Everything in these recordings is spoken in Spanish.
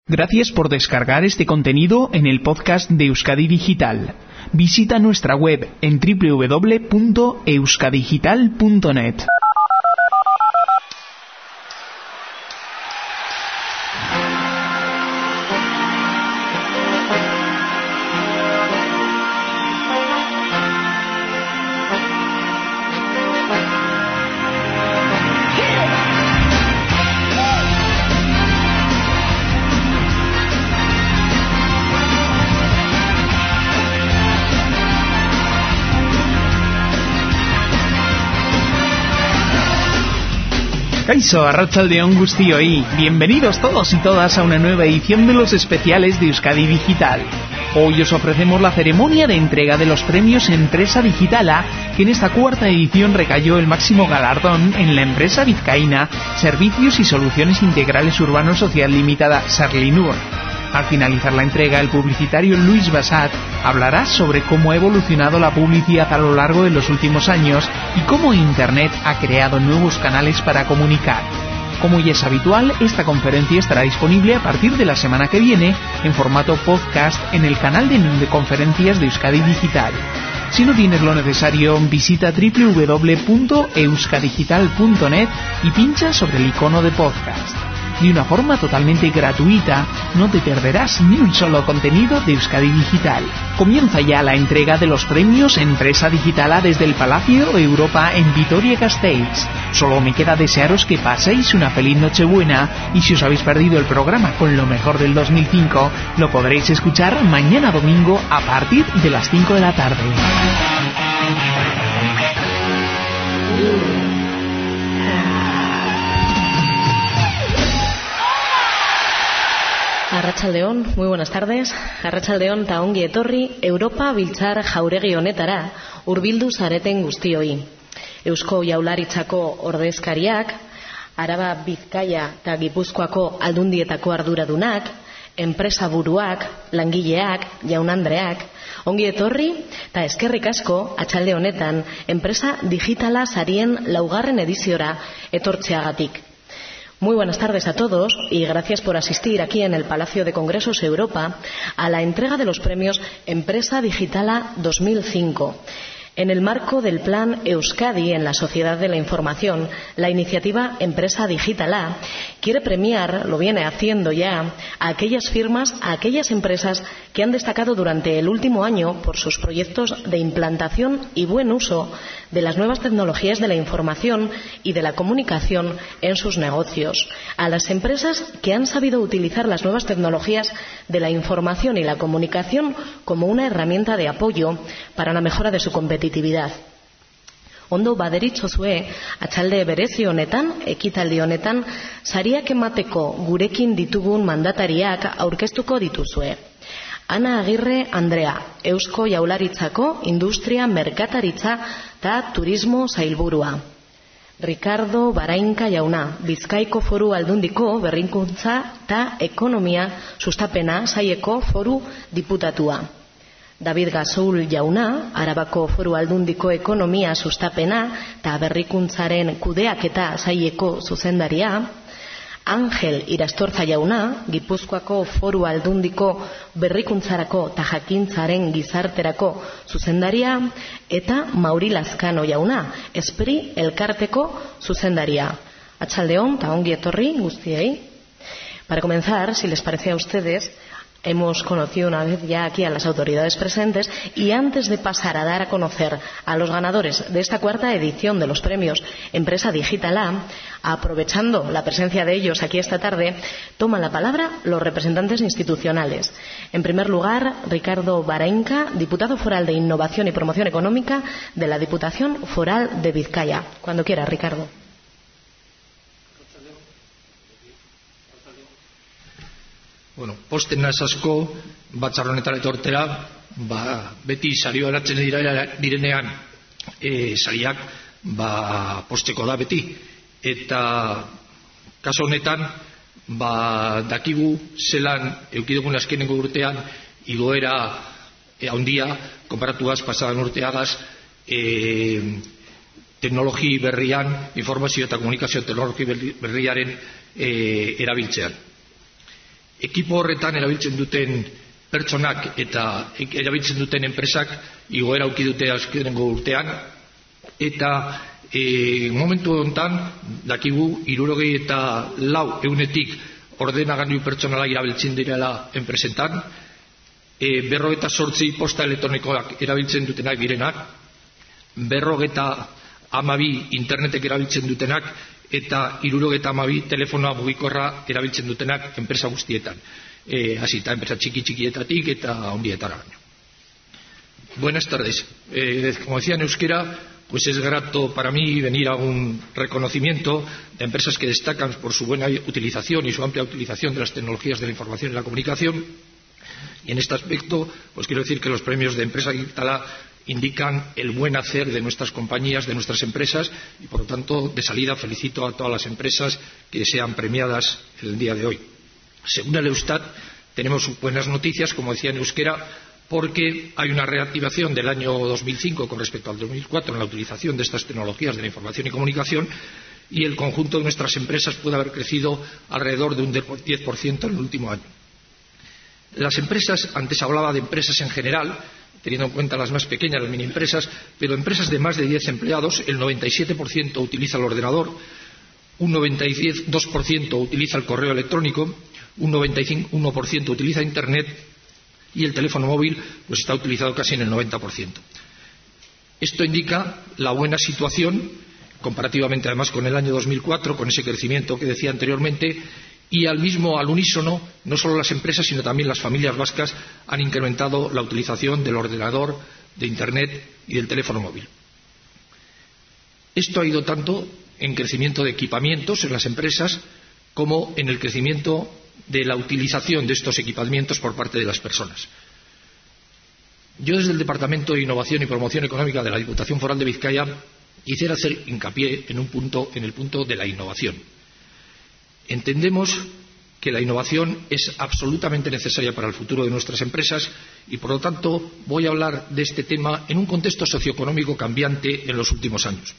Gracias por descargar este contenido en el podcast de Euskadi Digital. Visita nuestra web en www.euskadigital.net. Kaixo, arratsaldeon guztioi. Bienvenidos todos y todas a una nueva edición de los especiales de Euskadi Digital. Hoy os ofrecemos la ceremonia de entrega de los premios Empresa Digitala, que en esta cuarta edición recayó el máximo galardón en la empresa vizcaína Servicios y Soluciones Integrales Urbanos Social Limitada, Serlinur. Al finalizar la entrega, el publicitario Luis Bassat hablará sobre cómo ha evolucionado la publicidad a lo largo de los últimos años y cómo Internet ha creado nuevos canales para comunicar. Como ya es habitual, esta conferencia estará disponible a partir de la semana que viene en formato podcast en el canal de conferencias de Euskadi Digital. Si no tienes lo necesario, visita www.euskadigital.net y pincha sobre el icono de podcast. De una forma totalmente gratuita, no te perderás ni un solo contenido de Euskadi Digital. Comienza ya la entrega de los premios Empresa Digitala desde el Palacio Europa en Vitoria-Gasteiz. Solo me queda desearos que paséis una feliz Nochebuena y si os habéis perdido el programa con lo mejor del 2005, lo podréis escuchar mañana domingo a partir de las 5 de la tarde. Arratsaldeon, muy buenas tardes. Arratsaldeon ta ongi etorri Europa Biltzar Jauregi honetara hurbildu zareten guztioi. Eusko Jaurlaritzako ordezkariak, Araba, Bizkaia eta Gipuzkoako aldundietako arduradunak, enpresa buruak, langileak, jaun-andreak, ongi etorri eta eskerrik asko atxalde honetan enpresa digitala sarien 4. ediziora etortzeagatik. Muy buenas tardes a todos y gracias por asistir aquí en el Palacio de Congresos Europa a la entrega de los premios Empresa Digitala 2005. En el marco del Plan Euskadi en la Sociedad de la Información, la iniciativa Empresa Digitala quiere premiar, lo viene haciendo ya, a aquellas firmas, a aquellas empresas que han destacado durante el último año por sus proyectos de implantación y buen uso de las nuevas tecnologías de la información y de la comunicación en sus negocios. A las empresas que han sabido utilizar las nuevas tecnologías de la información y la comunicación como una herramienta de apoyo para la mejora de su competitividad. Ondo baderitzozue, atxalde berezi honetan, ekitaldi honetan, sariak emateko gurekin ditugun mandatariak aurkeztuko dituzue. Ana Agirre Andrea, Eusko Jaurlaritzako Industria, Merkataritza eta Turismo Sailburua. Ricardo Barainka jauna, Bizkaiko Foru Aldundiko Berrikuntza eta Ekonomia Sustapena Saileko Foru Diputatua. David Gazoul jauna, Arabako Foru Aldundiko Ekonomia Sustapena eta Berrikuntzaren Kudeaketa Saileko zuzendaria. Angel Irastorza jauna, Gipuzkoako Foru Aldundiko Berrikuntzarako eta Jakintzaren Gizarterako zuzendaria, eta Mauri Lazkano jauna, Espri Elkarteko zuzendaria. Atxaldeon eta ongi etorri guztiei. Para comenzar, si les parece a ustedes, hemos conocido una vez ya aquí a las autoridades presentes y antes de pasar a dar a conocer a los ganadores de esta cuarta edición de los premios Empresa Digitala, aprovechando la presencia de ellos aquí esta tarde, toman la palabra los representantes institucionales. En primer lugar, Ricardo Barainka, diputado foral de Innovación y Promoción Económica de la Diputación Foral de Vizcaya. Cuando quiera, Ricardo. Bueno, posten naiz asko batzar honetara etortera, beti sario eratzen direnean sariak posteko da beti, eta kaso honetan dakigu zelan edukidugun azkenengo urtean igoera handia konparatuaz pasadan urteagaz teknologi berrian, informazio eta komunikazio teknologi berriaren erabiltzean. Ekipo horretan erabiltzen duten pertsonak eta erabiltzen duten enpresak igoera auki dute azkenengo urtean, eta momentu honetan dakigu 64% ordenagailu pertsonala erabiltzen direla enpresetan, 58 posta elektronikoak erabiltzen dutenak direnak, 52 internetek erabiltzen dutenak, eta 72 telefonoa mugikorra erabiltzen dutenak enpresa guztietan. Hasita enpresa txikietatik eta handietara baino. Buenas tardes. Como decía en euskera, pues es grato para mí venir a un reconocimiento de empresas que destacan por su buena utilización y su amplia utilización de las tecnologías de la información y la comunicación. Y en este aspecto, pues quiero decir que los premios de Empresa Digital indican el buen hacer de nuestras compañías, de nuestras empresas, y por lo tanto, de salida, felicito a todas las empresas que sean premiadas el día de hoy. Según el Eustat, tenemos buenas noticias, como decía en euskera, porque hay una reactivación del año 2005 con respecto al 2004 en la utilización de estas tecnologías de la información y comunicación, y el conjunto de nuestras empresas puede haber crecido alrededor de un 10% en el último año. Las empresas, antes hablaba de empresas en general, teniendo en cuenta las más pequeñas, las mini empresas, pero empresas de más de 10 empleados, el 97% utiliza el ordenador, un 92% utiliza el correo electrónico, un 91% utiliza Internet y el teléfono móvil pues está utilizado casi en el 90%. Esto indica la buena situación, comparativamente además con el año 2004, con ese crecimiento que decía anteriormente, y al unísono, no solo las empresas, sino también las familias vascas han incrementado la utilización del ordenador, de Internet y del teléfono móvil. Esto ha ido tanto en crecimiento de equipamientos en las empresas como en el crecimiento de la utilización de estos equipamientos por parte de las personas. Yo, desde el Departamento de Innovación y Promoción Económica de la Diputación Foral de Vizcaya, quisiera hacer hincapié en el punto de la innovación. Entendemos que la innovación es absolutamente necesaria para el futuro de nuestras empresas y, por lo tanto, voy a hablar de este tema en un contexto socioeconómico cambiante en los últimos años.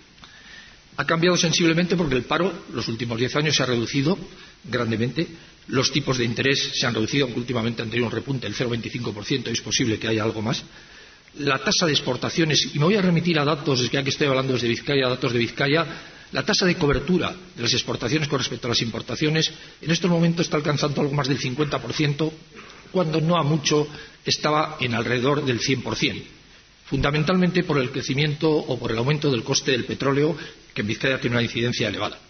Ha cambiado sensiblemente porque el paro, los últimos 10 años, se ha reducido grandemente. Los tipos de interés se han reducido, aunque últimamente han tenido un repunte del 0,25%, y es posible que haya algo más. La tasa de exportaciones, y me voy a remitir a datos, ya que estoy hablando desde Vizcaya, datos de Vizcaya, la tasa de cobertura de las exportaciones con respecto a las importaciones en estos momentos está alcanzando algo más del 50%, cuando no a mucho estaba en alrededor del 100%, fundamentalmente por el crecimiento o por el aumento del coste del petróleo, que en Vizcaya tiene una incidencia elevada.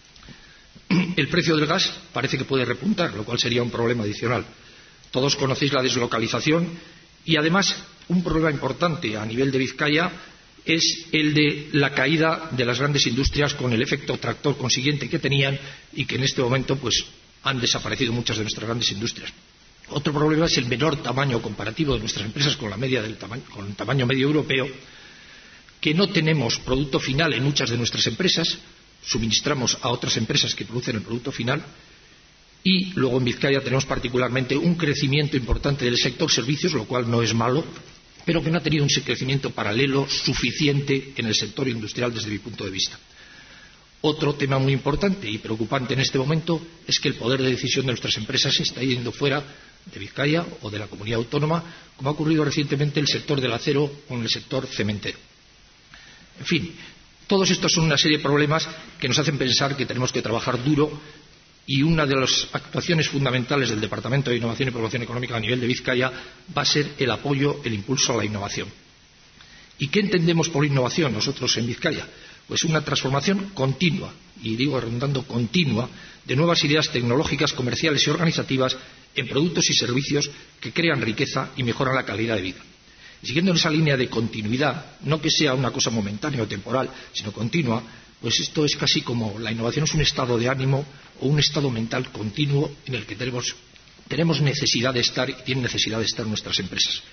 El precio del gas parece que puede repuntar, lo cual sería un problema adicional. Todos conocéis la deslocalización y, además, un problema importante a nivel de Vizcaya es el de la caída de las grandes industrias, con el efecto tractor consiguiente que tenían y que en este momento pues han desaparecido muchas de nuestras grandes industrias. Otro problema es el menor tamaño comparativo de nuestras empresas con la media con el tamaño medio europeo, que no tenemos producto final en muchas de nuestras empresas, suministramos a otras empresas que producen el producto final, y luego en Vizcaya tenemos particularmente un crecimiento importante del sector servicios, lo cual no es malo, pero que no ha tenido un crecimiento paralelo suficiente en el sector industrial desde mi punto de vista. Otro tema muy importante y preocupante en este momento es que el poder de decisión de nuestras empresas se está yendo fuera de Vizcaya o de la comunidad autónoma, como ha ocurrido recientemente en el sector del acero o en el sector cementero. En fin, todos estos son una serie de problemas que nos hacen pensar que tenemos que trabajar duro, y una de las actuaciones fundamentales del Departamento de Innovación y Promoción Económica a nivel de Vizcaya va a ser el apoyo, el impulso a la innovación. ¿Y qué entendemos por innovación nosotros en Vizcaya? Pues una transformación continua, y digo redundando continua, de nuevas ideas tecnológicas, comerciales y organizativas en productos y servicios que crean riqueza y mejoran la calidad de vida. Y siguiendo en esa línea de continuidad, no que sea una cosa momentánea o temporal, sino continua, pues esto es casi como la innovación es un estado de ánimo o un estado mental continuo en el que tenemos necesidad de estar y tienen necesidad de estar nuestras empresas.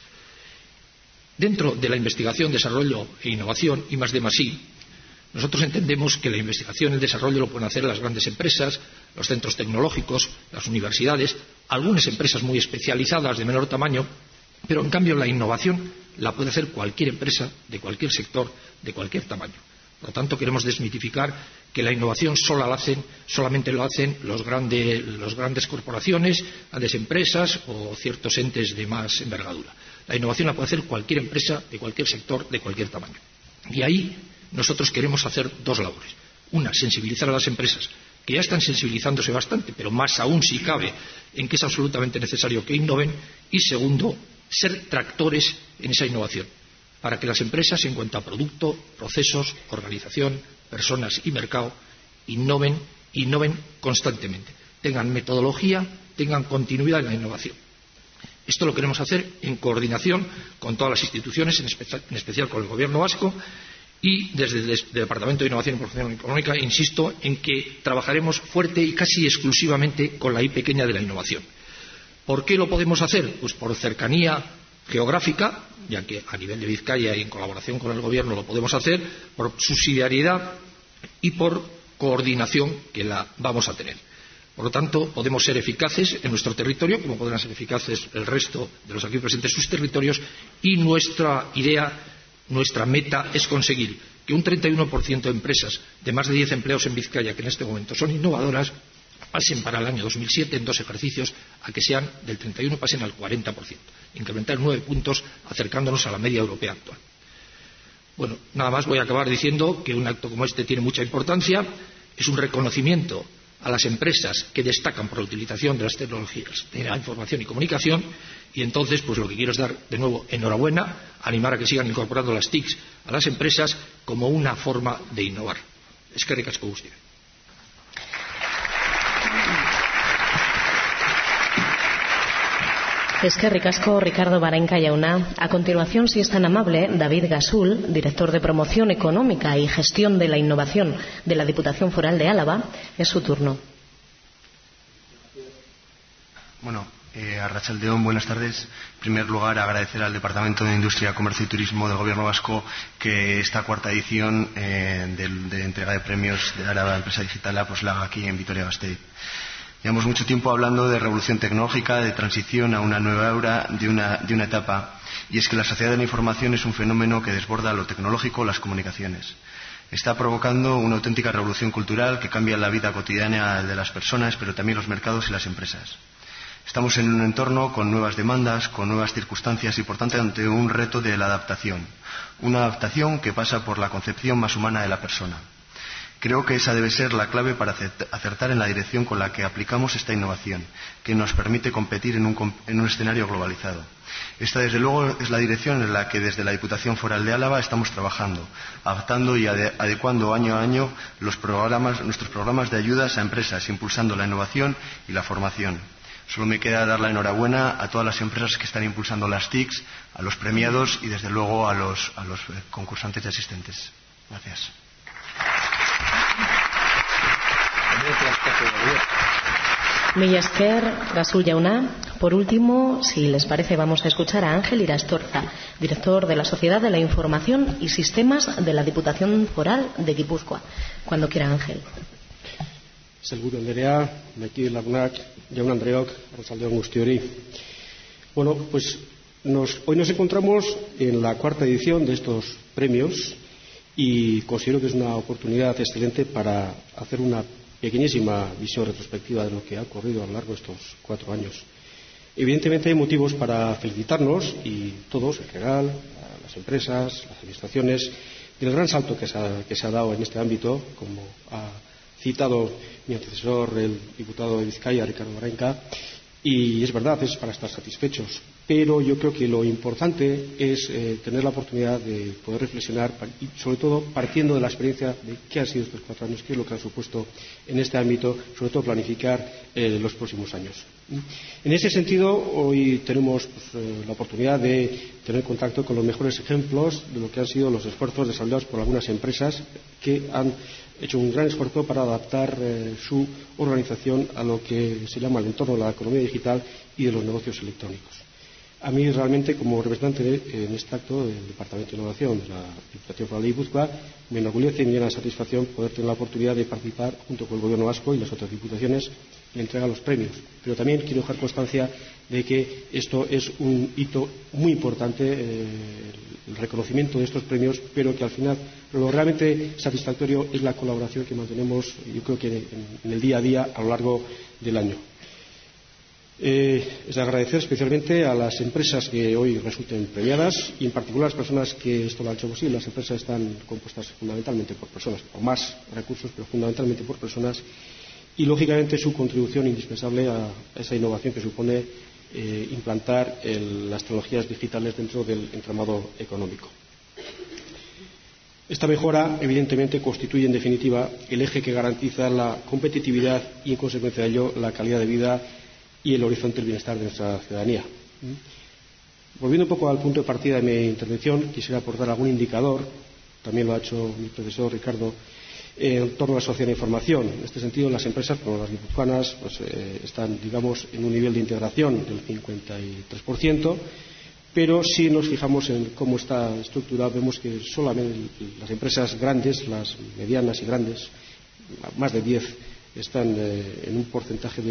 Dentro de la investigación, desarrollo e innovación, I+D+I, nosotros entendemos que la investigación y el desarrollo lo pueden hacer las grandes empresas, los centros tecnológicos, las universidades, algunas empresas muy especializadas de menor tamaño, pero en cambio la innovación la puede hacer cualquier empresa de cualquier sector, de cualquier tamaño. Por lo tanto, queremos desmitificar que la innovación solamente lo hacen las grandes corporaciones, grandes empresas o ciertos entes de más envergadura. La innovación la puede hacer cualquier empresa, de cualquier sector, de cualquier tamaño. Y ahí nosotros queremos hacer dos labores. Una, sensibilizar a las empresas, que ya están sensibilizándose bastante, pero más aún si cabe, en que es absolutamente necesario que innoven. Y segundo, ser tractores en esa innovación, para que las empresas, en cuanto a producto, procesos, organización, personas y mercado, innoven constantemente, tengan metodología, tengan continuidad en la innovación. Esto lo queremos hacer en coordinación con todas las instituciones, en especial con el Gobierno vasco, y desde el Departamento de Innovación y Promoción Económica insisto en que trabajaremos fuerte y casi exclusivamente con la I pequeña de la innovación. ¿Por qué lo podemos hacer? Pues por cercanía geográfica, ya que a nivel de Vizcaya y en colaboración con el Gobierno lo podemos hacer, por subsidiariedad y por coordinación que la vamos a tener. Por lo tanto, podemos ser eficaces en nuestro territorio, como podrán ser eficaces el resto de los aquí presentes en sus territorios, y nuestra idea, nuestra meta es conseguir que un 31% de empresas de más de 10 empleados en Vizcaya, que en este momento son innovadoras, pasen para el año 2007 en 2 ejercicios a que sean del 31 pasen al 40%, incrementar 9 puntos acercándonos a la media europea actual. Bueno, nada más, voy a acabar diciendo que un acto como este tiene mucha importancia, es un reconocimiento a las empresas que destacan por la utilización de las tecnologías de la información y comunicación, y entonces pues lo que quiero es dar de nuevo enhorabuena, animar a que sigan incorporando las TICs a las empresas como una forma de innovar. Eskerrik asko guztioi. Eskerrik asko, Ricardo Barainka jauna. A continuación, si es tan amable, David Gasul, director de Promoción Económica y Gestión de la Innovación de la Diputación Foral de Álava, es su turno. Bueno, Arratsaldeon, buenas tardes. En primer lugar, agradecer al Departamento de Industria, Comercio y Turismo del Gobierno Vasco que esta cuarta edición de entrega de premios de Álava Empresa Digital pues la haga aquí en Vitoria-Gasteiz. Llevamos mucho tiempo hablando de revolución tecnológica, de transición a una nueva era, de una etapa, y es que la sociedad de la información es un fenómeno que desborda lo tecnológico, las comunicaciones. Está provocando una auténtica revolución cultural que cambia la vida cotidiana de las personas, pero también los mercados y las empresas. Estamos en un entorno con nuevas demandas, con nuevas circunstancias y, por tanto, ante un reto de la adaptación. Una adaptación que pasa por la concepción más humana de la persona. Creo que esa debe ser la clave para acertar en la dirección con la que aplicamos esta innovación, que nos permite competir en un escenario globalizado. Esta, desde luego, es la dirección en la que desde la Diputación Foral de Álava estamos trabajando, adaptando y adecuando año a año nuestros programas de ayudas a empresas, impulsando la innovación y la formación. Solo me queda dar la enhorabuena a todas las empresas que están impulsando las TICs, a los premiados y, desde luego, a los concursantes y asistentes. Gracias. Mila esker, Gasul jauna. Por último, si les parece, vamos a escuchar a Ángel Irastorza, director de la Sociedad de la Información y Sistemas de la Diputación Foral de Guipúzcoa. Cuando quiera, Ángel. Sailburu Andrea, maiki lagunak, jaun Andreok, arratsaldeon guztiori. Bueno, pues hoy nos encontramos en la cuarta edición de estos premios y considero que es una oportunidad excelente para hacer una pequeñísima visión retrospectiva de lo que ha ocurrido a lo largo de estos 4 años. Evidentemente hay motivos para felicitarnos, y todos en general, a las empresas, las administraciones, del gran salto que se ha dado en este ámbito, como ha citado mi antecesor, el diputado de Vizcaya, Ricardo Barainka, y es verdad, es para estar satisfechos. Pero yo creo que lo importante es tener la oportunidad de poder reflexionar, y sobre todo partiendo de la experiencia de qué han sido estos 4 años, qué es lo que han supuesto en este ámbito, sobre todo planificar los próximos años. En ese sentido, hoy tenemos la oportunidad de tener contacto con los mejores ejemplos de lo que han sido los esfuerzos desarrollados por algunas empresas que han hecho un gran esfuerzo para adaptar su organización a lo que se llama el entorno de la economía digital y de los negocios electrónicos. A mí realmente, como representante en este acto del Departamento de Innovación de la Diputación Foral de Guipúzcoa, me enorgullece y me llena de satisfacción poder tener la oportunidad de participar junto con el Gobierno vasco y las otras diputaciones le entrega los premios. Pero también quiero dejar constancia de que esto es un hito muy importante, el reconocimiento de estos premios, pero que al final lo realmente satisfactorio es la colaboración que mantenemos, yo creo que en el día a día a lo largo del año. Es de agradecer especialmente a las empresas que hoy resulten premiadas y en particular a las personas que esto lo han hecho posible. Las empresas están compuestas fundamentalmente por personas, por más recursos, pero fundamentalmente por personas, y lógicamente su contribución indispensable a esa innovación que supone implantar las tecnologías digitales dentro del entramado económico. Esta mejora, evidentemente, constituye en definitiva el eje que garantiza la competitividad y, en consecuencia de ello, la calidad de vida y el horizonte del bienestar de nuestra ciudadanía. Volviendo un poco al punto de partida de mi intervención, quisiera aportar algún indicador, también lo ha hecho mi profesor Ricardo, en torno a la sociedad de información. En este sentido, las empresas, como las guipuzcoanas, pues, están, digamos, en un nivel de integración del 53%, pero si nos fijamos en cómo está estructurado, vemos que solamente las empresas grandes, las medianas y grandes, más de 10, están en un porcentaje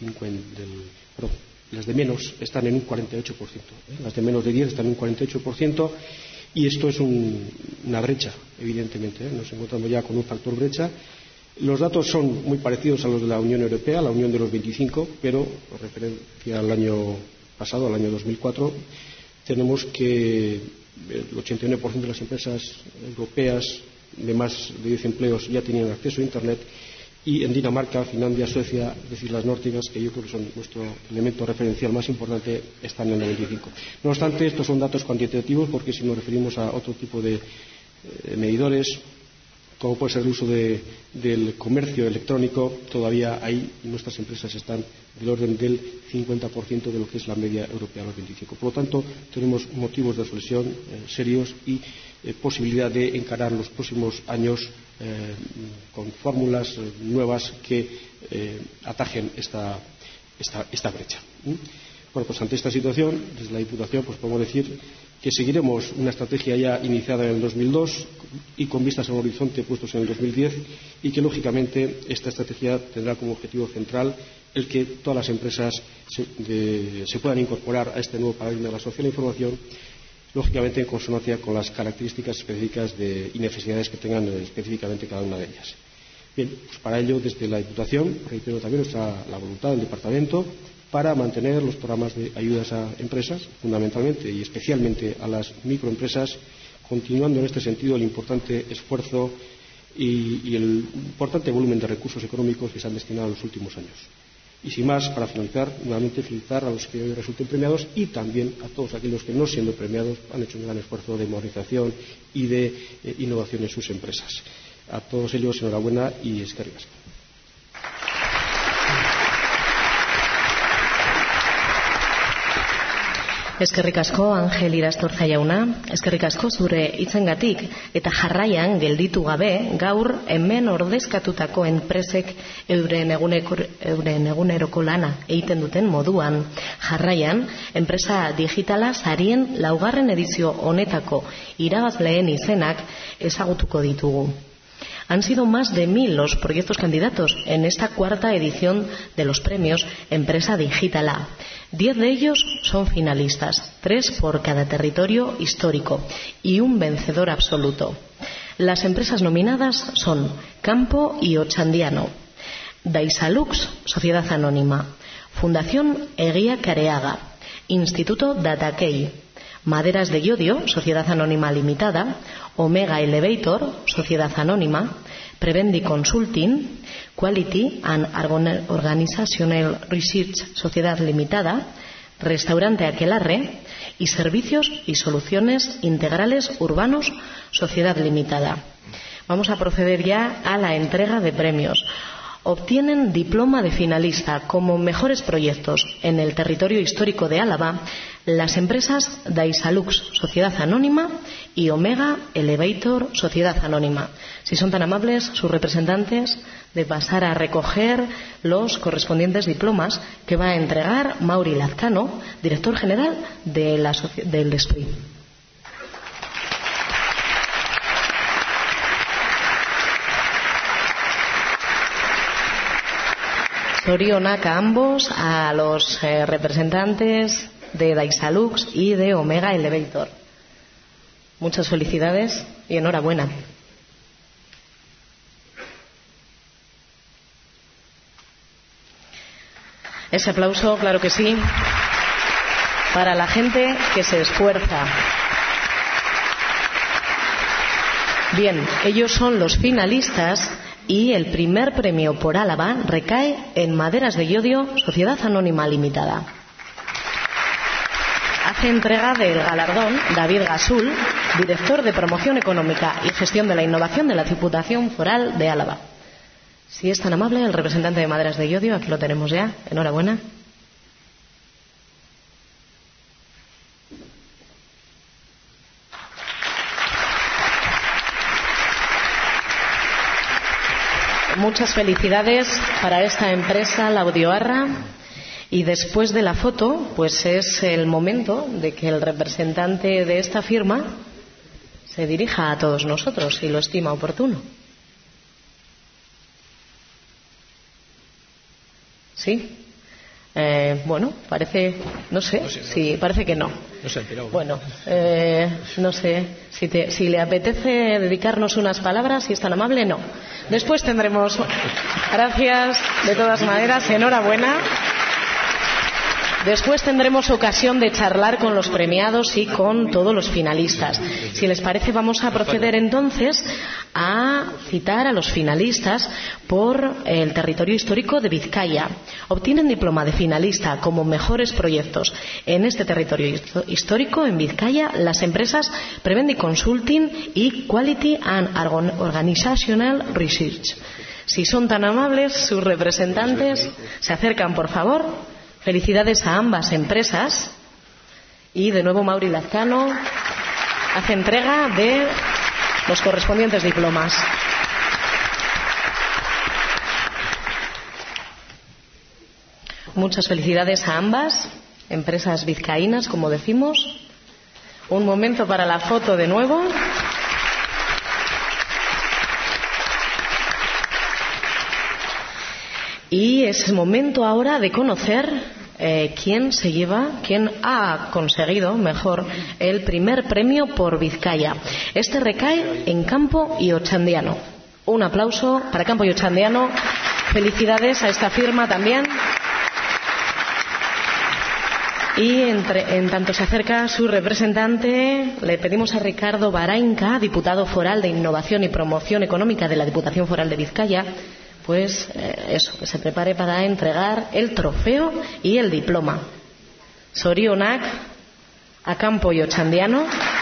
las de menos están en un 48%, las de menos de 10 están en un 48%, y esto es una brecha, evidentemente, nos encontramos ya con un factor brecha. Los datos son muy parecidos a los de la Unión Europea, la Unión de los 25, pero en referencia al año pasado, al año 2004, tenemos que el 89% de las empresas europeas de más de 10 empleos ya tenían acceso a Internet, y en Dinamarca, Finlandia, Suecia, es decir, las nórdicas, que yo creo que son nuestro elemento referencial más importante, están en el 95. No obstante, estos son datos cuantitativos, porque si nos referimos a otro tipo de medidores, como puede ser el uso del comercio electrónico, todavía ahí nuestras empresas están del orden del 50% de lo que es la media europea, los 25. Por lo tanto, tenemos motivos de reflexión serios y posibilidad de encarar los próximos años con fórmulas nuevas que atajen esta brecha. Bueno, pues ante esta situación, desde la Diputación, pues podemos decir que seguiremos una estrategia ya iniciada en el 2002 y con vistas a un horizonte puestos en el 2010, y que lógicamente esta estrategia tendrá como objetivo central el que todas las empresas se puedan incorporar a este nuevo paradigma de la social información, lógicamente en consonancia con las características específicas y necesidades que tengan específicamente cada una de ellas. Bien, pues para ello, desde la Diputación, reitero también la voluntad del Departamento para mantener los programas de ayudas a empresas, fundamentalmente y especialmente a las microempresas, continuando en este sentido el importante esfuerzo y el importante volumen de recursos económicos que se han destinado en los últimos años. Y sin más, para finalizar, nuevamente felicitar a los que hoy resulten premiados y también a todos aquellos que, no siendo premiados, han hecho un gran esfuerzo de modernización y de innovación en sus empresas. A todos ellos, enhorabuena y eskerrik asko. Eskerrik asko, Angel Irastorza jauna, eskerrik asko zure hitzengatik, eta jarraian gelditu gabe gaur hemen ordezkatutako enpresek euren eguneroko lana egiten duten moduan. Jarraian, enpresa digitala sarien laugarren edizio honetako irabazleen izenak ezagutuko ditugu. Han sido más de 1000 los proyectos candidatos en esta cuarta edición de los premios Empresa Digital A. 10 de ellos son finalistas, 3 por cada territorio histórico y un vencedor absoluto. Las empresas nominadas son Campo y Ochandiano, Daisalux, Sociedad Anónima, Fundación Eguía Careaga, Instituto Datakey, Maderas de Llodio, Sociedad Anónima Limitada, Omega Elevator, Sociedad Anónima, Prevendi Consulting, Quality and Organizational Research, Sociedad Limitada, Restaurante Aquelarre y Servicios y Soluciones Integrales Urbanos, Sociedad Limitada. Vamos a proceder ya a la entrega de premios. Obtienen diploma de finalista como mejores proyectos en el territorio histórico de Álava las empresas Daisalux, Sociedad Anónima, y Omega Elevator, Sociedad Anónima. Si son tan amables, sus representantes, de pasar a recoger los correspondientes diplomas que va a entregar Mauri Lazcano, director general del SPRI. Zorionak a ambos, a los representantes de Daisalux y de Omega Elevator. Muchas felicidades y enhorabuena. Ese aplauso, claro que sí, para la gente que se esfuerza. Bien, ellos son los finalistas y el primer premio por Álava recae en Maderas de Llodio, Sociedad Anónima Limitada. Hace entrega del galardón David Gasul, director de Promoción Económica y Gestión de la Innovación de la Diputación Foral de Álava. Si es tan amable, el representante de Maderas de Llodio, aquí lo tenemos ya. Enhorabuena. Muchas felicidades para esta empresa, la Audioarra. Y después de la foto, pues es el momento de que el representante de esta firma se dirija a todos nosotros, si lo estima oportuno. ¿Sí? Bueno, parece, no sé, sí, parece que no. No se ha enterado. Bueno, no sé, si le apetece dedicarnos unas palabras, si es tan amable, no. Después tendremos, gracias, de todas maneras, enhorabuena. Después tendremos ocasión de charlar con los premiados y con todos los finalistas. Si les parece, vamos a proceder entonces a citar a los finalistas por el territorio histórico de Vizcaya. Obtienen diploma de finalista como mejores proyectos en este territorio histórico en Vizcaya las empresas Prevendi Consulting y Quality and Organizational Research. Si son tan amables, sus representantes se acercan, por favor. Felicidades a ambas empresas. Y de nuevo Mauri Lazcano hace entrega de los correspondientes diplomas. Muchas felicidades a ambas empresas vizcaínas, como decimos. Un momento para la foto de nuevo. Y es momento ahora de conocer quién ha conseguido, mejor, el primer premio por Vizcaya. Este recae en Campo y Ochandiano. Un aplauso para Campo y Ochandiano. Felicidades a esta firma también. Y en tanto se acerca su representante, le pedimos a Ricardo Barainca, diputado foral de Innovación y Promoción Económica de la Diputación Foral de Vizcaya, pues eso, que se prepare para entregar el trofeo y el diploma. Zorionak a Campo y Ochandiano.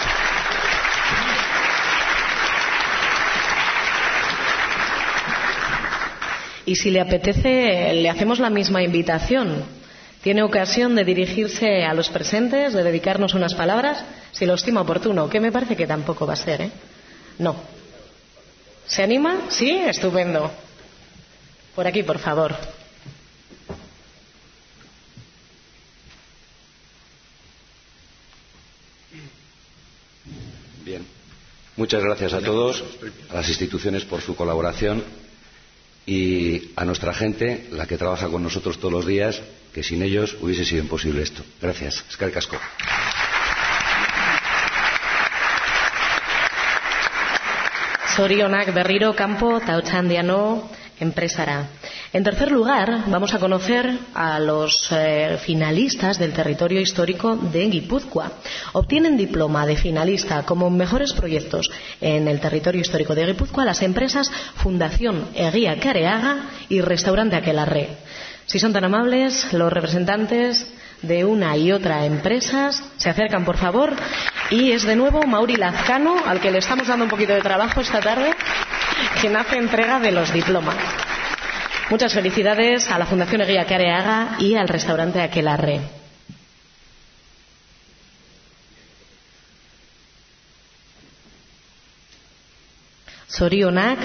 Y si le apetece, le hacemos la misma invitación. Tiene ocasión de dirigirse a los presentes, de dedicarnos unas palabras, si lo estima oportuno, que me parece que tampoco va a ser, ¿eh? No. ¿Se anima? Sí, estupendo. Por aquí, por favor. Bien. Muchas gracias a todos, a las instituciones por su colaboración y a nuestra gente, la que trabaja con nosotros todos los días, que sin ellos hubiese sido imposible esto. Gracias. Eskerrik asko. Zorionak berriro Campo eta Ochandiano empresara. En tercer lugar, vamos a conocer a los finalistas del territorio histórico de Guipúzcoa. Obtienen diploma de finalista como mejores proyectos en el territorio histórico de Guipúzcoa las empresas Fundación Eguía Careaga y Restaurante Aquelarre. Si son tan amables, los representantes de una y otra empresas se acercan, por favor. Y es de nuevo Mauri Lazcano, al que le estamos dando un poquito de trabajo esta tarde, quien hace entrega de los diplomas. Muchas felicidades a la Fundación Eguía Careaga y al Restaurante Aquelarre. Zorionak.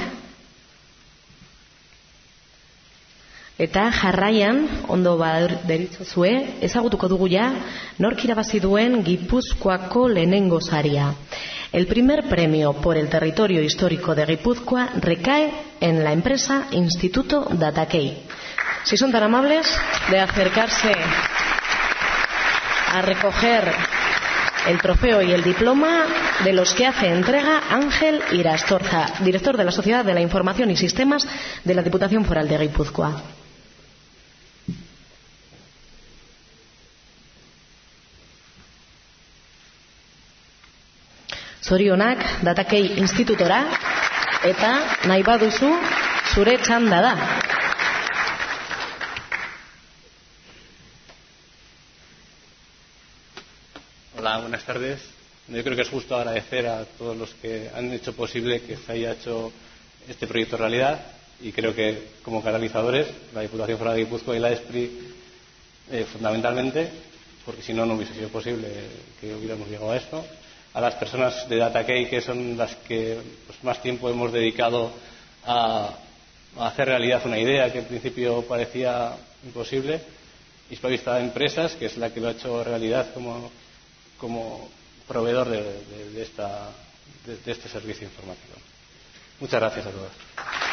Eta jarraian, ondo baderitzozue, ezagutuko dugu ja, nork irabazi duen Gipuzkoako lehenengo saria. El primer premio por el territorio histórico de Guipúzcoa recae en la empresa Instituto Datakei. Si son tan amables de acercarse a recoger el trofeo y el diploma de los que hace entrega Ángel Irastorza, director de la Sociedad de la Información y Sistemas de la Diputación Foral de Guipúzcoa. Zorionak Datakei Institutora eta nahi baduzu zure txanda da. Hola, buenas tardes. Yo creo que es justo agradecer a todos los que han hecho posible que se haya hecho este proyecto realidad, y creo que como canalizadores, la Diputación Foral de Guipúzcoa y la ESPRI fundamentalmente, porque si no, no hubiese sido posible que hubiéramos llegado a esto. A las personas de Datakei, que son las que más tiempo hemos dedicado a hacer realidad una idea que en principio parecía imposible. Hispavista Empresas, que es la que lo ha hecho realidad como proveedor de este servicio informativo. Muchas gracias a todos.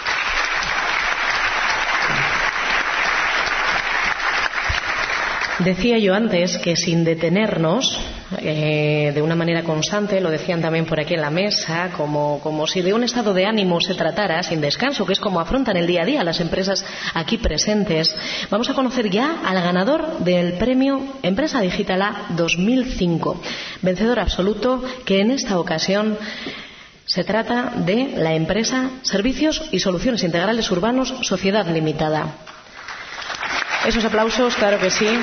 Decía yo antes que sin detenernos de una manera constante, lo decían también por aquí en la mesa, como si de un estado de ánimo se tratara, sin descanso, que es como afrontan el día a día las empresas aquí presentes. Vamos a conocer ya al ganador del premio Empresa Digital A 2005, vencedor absoluto, que en esta ocasión se trata de la empresa Servicios y Soluciones Integrales Urbanos Sociedad Limitada. Esos aplausos, claro que sí.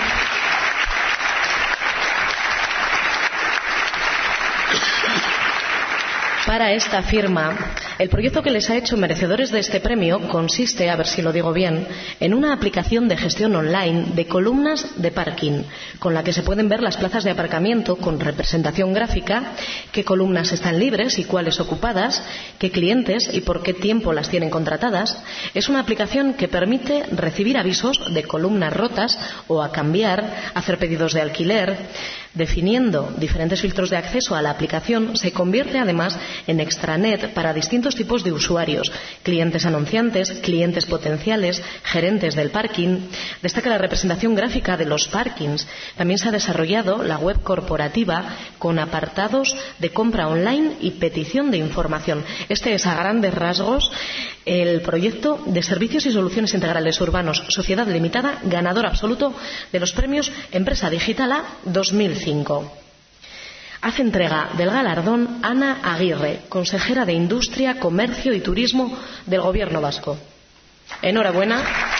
Para esta firma, el proyecto que les ha hecho merecedores de este premio consiste, a ver si lo digo bien, en una aplicación de gestión online de columnas de parking, con la que se pueden ver las plazas de aparcamiento con representación gráfica, qué columnas están libres y cuáles ocupadas, qué clientes y por qué tiempo las tienen contratadas. Es una aplicación que permite recibir avisos de columnas rotas o a cambiar, hacer pedidos de alquiler. Definiendo diferentes filtros de acceso a la aplicación, se convierte además en extranet para distintos tipos de usuarios, clientes anunciantes, clientes potenciales, gerentes del parking. Destaca la representación gráfica de los parkings. También se ha desarrollado la web corporativa con apartados de compra online y petición de información. Este es a grandes rasgos el proyecto de Servicios y Soluciones Integrales Urbanos Sociedad Limitada, ganador absoluto de los premios Empresa Digital A 2005. Hace entrega del galardón Ana Aguirre, consejera de Industria, Comercio y Turismo del Gobierno vasco. Enhorabuena.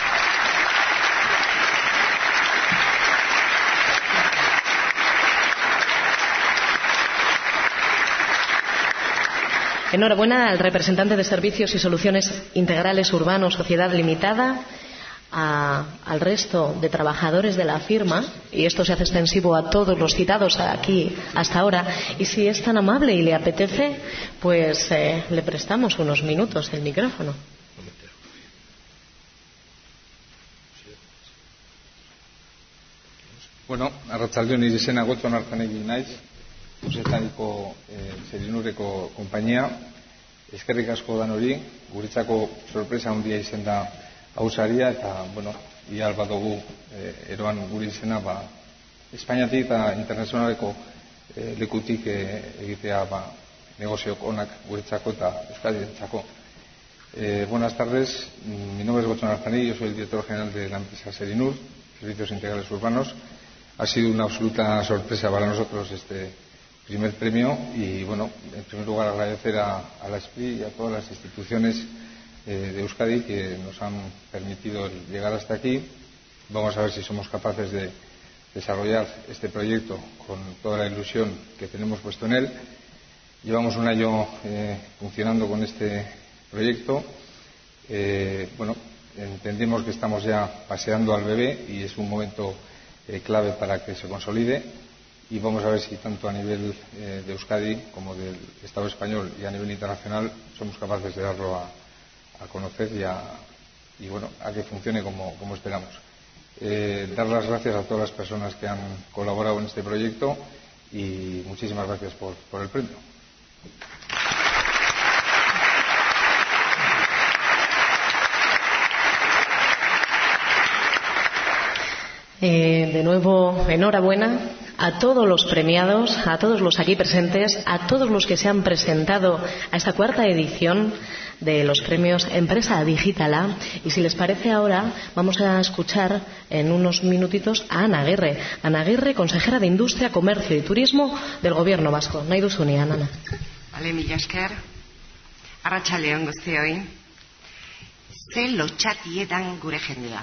Enhorabuena al representante de Servicios y Soluciones Integrales Urbanos Sociedad Limitada, al resto de trabajadores de la firma, y esto se hace extensivo a todos los citados aquí hasta ahora. Y si es tan amable y le apetece, pues le prestamos unos minutos el micrófono. Bueno, arratsaldeon izena gotzon hartan egin naiz, Usetaniko Zerinurreko konpainia. Eskerrik asko dan hori, guretzako sorpresa handia izan da hausaria, eta, bueno, ia badugu eroan gure izena, Espainiatik eta internazionaleko lekutik egitea negoziok onak guretzako eta Euskadirentzako. Buenas tardes, mi nombre es Gotzon Arzaní, yo soy el director general de la empresa Serinur, Servicios Integrales Urbanos. Ha sido una absoluta sorpresa para nosotros este primer premio y, bueno, en primer lugar agradecer a la ESPRI y a todas las instituciones de Euskadi que nos han permitido llegar hasta aquí. Vamos a ver si somos capaces de desarrollar este proyecto con toda la ilusión que tenemos puesto en él. Llevamos un año funcionando con este proyecto. Bueno, entendemos que estamos ya paseando al bebé y es un momento clave para que se consolide. Y vamos a ver si tanto a nivel de Euskadi como del Estado español y a nivel internacional somos capaces de darlo a conocer y bueno, a que funcione como esperamos. Dar las gracias a todas las personas que han colaborado en este proyecto y muchísimas gracias por el premio. De nuevo, enhorabuena a todos los premiados, a todos los aquí presentes, a todos los que se han presentado a esta cuarta edición de los premios Empresa Digitala. Y si les parece, ahora vamos a escuchar en unos minutitos a Ana Aguirre. Ana Aguirre, consejera de Industria, Comercio y Turismo del Gobierno Vasco. Nahi duzunean, Ana. Vale, mila esker. Arratsaldeon guztioi. Ze lotxatietan gure jendea.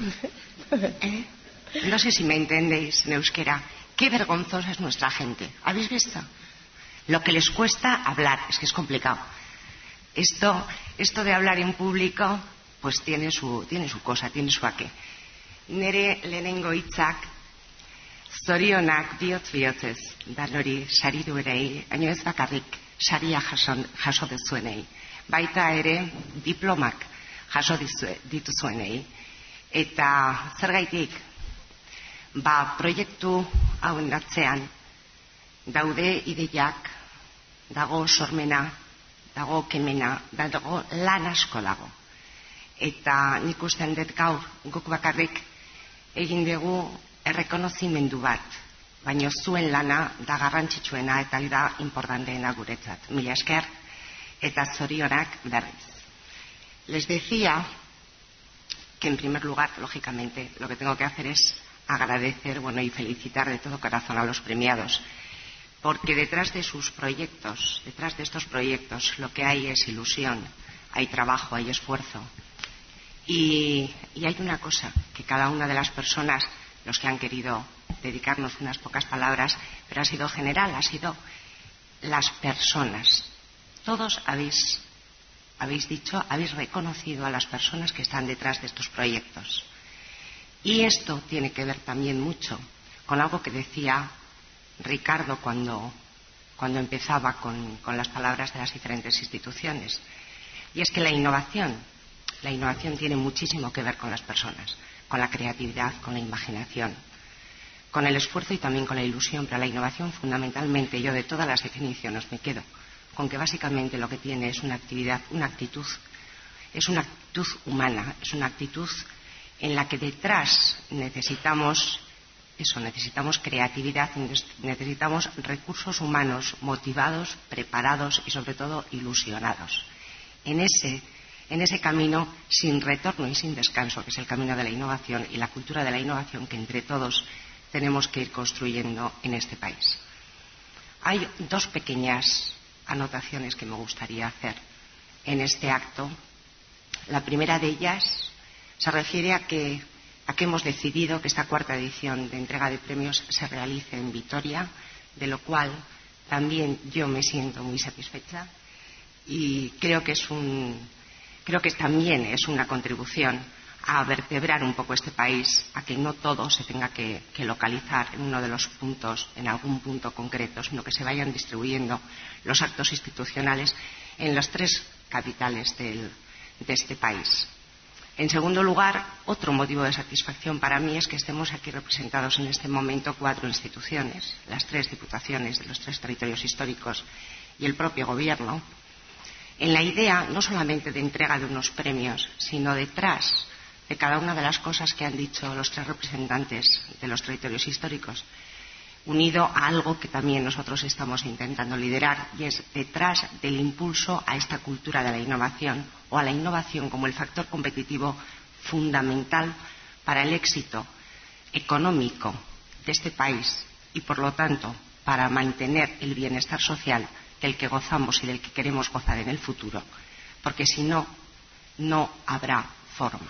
No sé si me entendéis en euskera. Qué vergonzosa es nuestra gente. ¿Habéis visto? Lo que les cuesta hablar. Es que es complicado. Esto de hablar en público, pues tiene su cosa, tiene su aqué. Nere lehenengo hitzak, zorionak bihotz-bihotzez, danori saridu erei, baina ez bakarrik saria jaso dezuenei. Baita ere diplomak jaso dituzuenei. Eta zergaitik, proiektu hauen atzean daude ideiak, dago sormena, dago kemena, dago lan asko dago. Eta nik ustean dut gaur guk bakarrik egin dugu errekonozimendu bat, baina zuen lana da garrantzitsuena eta da importanteena guretzat. Mila esker eta zorionak berriz. Les decía que en primer lugar, lógicamente, lo que tengo que hacer es agradecer, y felicitar de todo corazón a los premiados, porque detrás de estos proyectos, lo que hay es ilusión, hay trabajo, hay esfuerzo. Y hay una cosa, que cada una de las personas, los que han querido dedicarnos unas pocas palabras, pero ha sido general, ha sido las personas. Todos habéis reconocido a las personas que están detrás de estos proyectos. Y esto tiene que ver también mucho con algo que decía Ricardo cuando empezaba con las palabras de las diferentes instituciones. Y es que la innovación tiene muchísimo que ver con las personas, con la creatividad, con la imaginación, con el esfuerzo y también con la ilusión. Pero la innovación, fundamentalmente, yo de todas las definiciones me quedo con que básicamente lo que tiene es una actitud humana, es una actitud en la que detrás necesitamos creatividad, necesitamos recursos humanos motivados, preparados y sobre todo ilusionados. En ese camino sin retorno y sin descanso, que es el camino de la innovación y la cultura de la innovación que entre todos tenemos que ir construyendo en este país. Hay dos pequeñas anotaciones que me gustaría hacer en este acto. La primera de ellas se refiere a que hemos decidido que esta cuarta edición de entrega de premios se realice en Vitoria, de lo cual también yo me siento muy satisfecha y creo que también es una contribución a vertebrar un poco este país, a que no todo se tenga que localizar en uno de los puntos, en algún punto concreto, sino que se vayan distribuyendo los actos institucionales en las 3 capitales de este país. En segundo lugar, otro motivo de satisfacción para mí es que estemos aquí representados en este momento 4 instituciones, las 3 diputaciones de los 3 territorios históricos y el propio Gobierno, en la idea no solamente de entrega de unos premios, sino detrás de cada una de las cosas que han dicho los 3 representantes de los territorios históricos, unido a algo que también nosotros estamos intentando liderar, y es detrás del impulso a esta cultura de la innovación, o a la innovación como el factor competitivo fundamental para el éxito económico de este país y, por lo tanto, para mantener el bienestar social del que gozamos y del que queremos gozar en el futuro, porque si no, no habrá forma.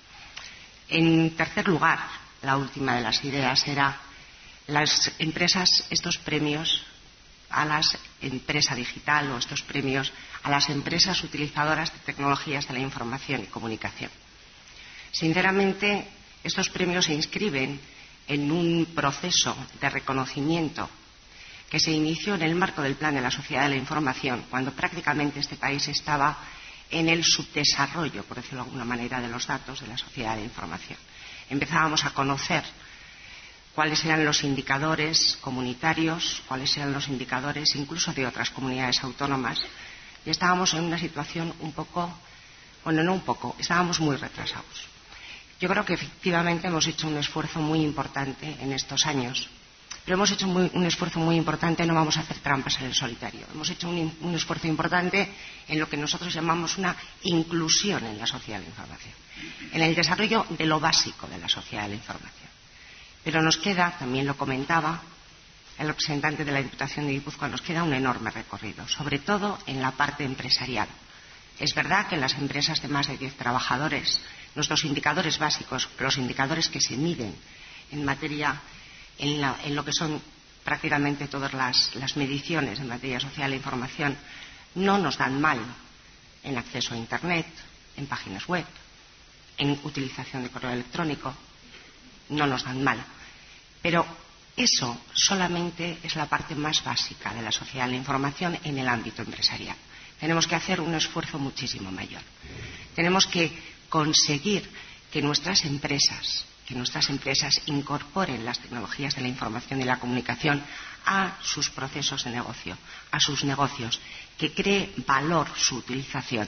En tercer lugar, la última de las ideas era las empresas, estos premios a las empresas digital o estos premios a las empresas utilizadoras de tecnologías de la información y comunicación. Sinceramente, estos premios se inscriben en un proceso de reconocimiento que se inició en el marco del Plan de la Sociedad de la Información, cuando prácticamente este país estaba en el subdesarrollo, por decirlo de alguna manera, de los datos de la sociedad de la información. Empezábamos a conocer cuáles eran los indicadores comunitarios, cuáles eran los indicadores incluso de otras comunidades autónomas, y estábamos en una situación estábamos muy retrasados. Yo creo que efectivamente hemos hecho un esfuerzo muy importante en estos años, pero hemos hecho un esfuerzo muy importante, no vamos a hacer trampas en el solitario. Hemos hecho un esfuerzo importante en lo que nosotros llamamos una inclusión en la sociedad de la información, en el desarrollo de lo básico de la sociedad de la información. Pero nos queda, también lo comentaba el representante de la Diputación de Guipúzcoa, nos queda un enorme recorrido, sobre todo en la parte empresarial. Es verdad que en las empresas de más de 10 trabajadores, nuestros indicadores básicos, los indicadores que se miden en materia, en lo que son prácticamente todas las mediciones en materia social e información, no nos dan mal en acceso a Internet, en páginas web, en utilización de correo electrónico, no nos dan mal. Pero eso solamente es la parte más básica de la sociedad de la información en el ámbito empresarial. Tenemos que hacer un esfuerzo muchísimo mayor. Tenemos que conseguir que nuestras empresas incorporen las tecnologías de la información y la comunicación a sus procesos de negocio, a sus negocios, que cree valor su utilización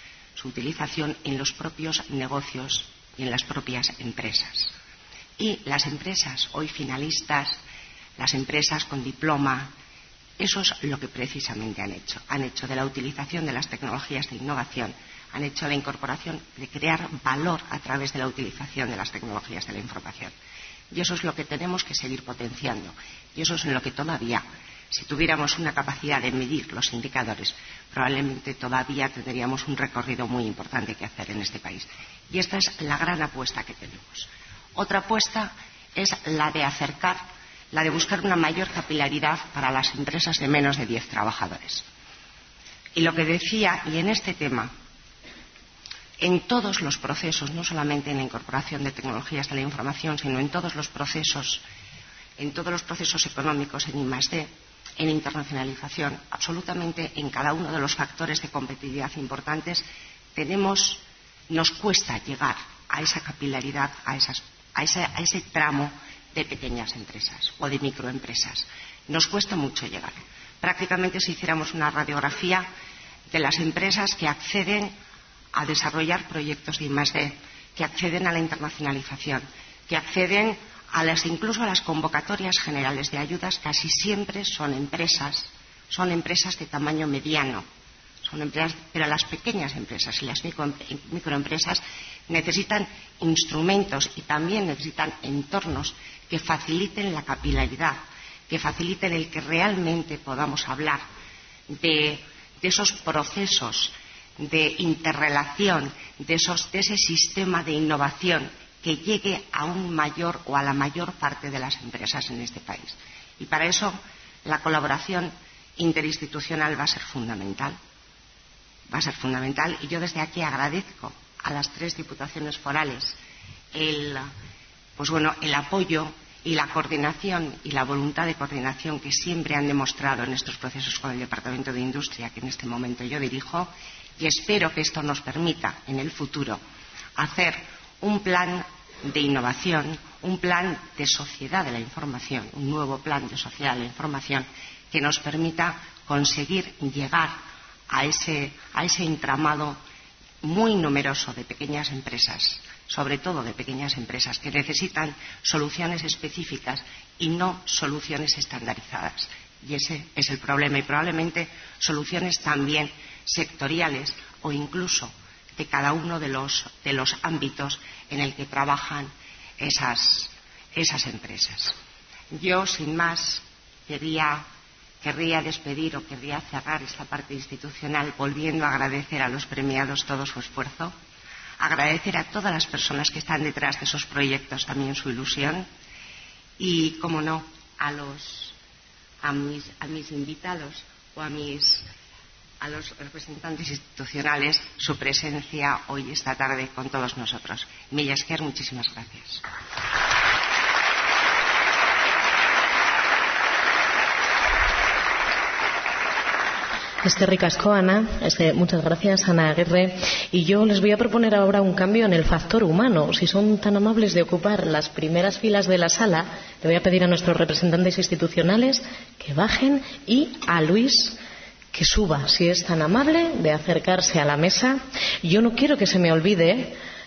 en los propios negocios y en las propias empresas. Y las empresas hoy finalistas, las empresas con diploma, eso es lo que precisamente han hecho. Han hecho de la utilización de las tecnologías de innovación, han hecho la incorporación de crear valor a través de la utilización de las tecnologías de la información. Y eso es lo que tenemos que seguir potenciando. Y eso es en lo que todavía, si tuviéramos una capacidad de medir los indicadores, probablemente todavía tendríamos un recorrido muy importante que hacer en este país. Y esta es la gran apuesta que tenemos. Otra apuesta es la de acercar, la de buscar una mayor capilaridad para las empresas de menos de 10 trabajadores. Y lo que decía, y en este tema, en todos los procesos, no solamente en la incorporación de tecnologías de la información, sino en todos los procesos económicos, en I+D, en internacionalización, absolutamente en cada uno de los factores de competitividad importantes, nos cuesta llegar a esa capilaridad, a ese tramo de pequeñas empresas o de microempresas. Nos cuesta mucho llegar. Prácticamente, si hiciéramos una radiografía de las empresas que acceden a desarrollar proyectos de I+D, que acceden a la internacionalización, que acceden incluso a las convocatorias generales de ayudas, casi siempre son empresas de tamaño mediano. Pero las pequeñas empresas y las microempresas necesitan instrumentos y también necesitan entornos que faciliten la capilaridad, que faciliten el que realmente podamos hablar de esos procesos de interrelación, de ese sistema de innovación que llegue a un mayor o a la mayor parte de las empresas en este país. Y para eso la colaboración interinstitucional va a ser fundamental. Va a ser fundamental, y yo desde aquí agradezco a las 3 diputaciones forales el apoyo y la coordinación y la voluntad de coordinación que siempre han demostrado en estos procesos con el Departamento de Industria, que en este momento yo dirijo, y espero que esto nos permita en el futuro hacer un plan de innovación, un plan de sociedad de la información, un nuevo plan de sociedad de la información que nos permita conseguir llegar a ese entramado muy numeroso de pequeñas empresas, sobre todo de pequeñas empresas que necesitan soluciones específicas y no soluciones estandarizadas. Y ese es el problema, y probablemente soluciones también sectoriales o incluso de cada uno de los ámbitos en el que trabajan esas empresas. Yo, sin más, querría despedir o querría cerrar esta parte institucional volviendo a agradecer a los premiados todo su esfuerzo, agradecer a todas las personas que están detrás de esos proyectos también su ilusión y, como no, a mis invitados o a los representantes institucionales su presencia hoy, esta tarde, con todos nosotros. Mila esker, muchísimas gracias. Eskerrik asko, Ana. Muchas gracias, Ana Aguirre. Y yo les voy a proponer ahora un cambio en el factor humano. Si son tan amables de ocupar las primeras filas de la sala, le voy a pedir a nuestros representantes institucionales que bajen y a Luis que suba, si es tan amable, de acercarse a la mesa. Yo no quiero que se me olvide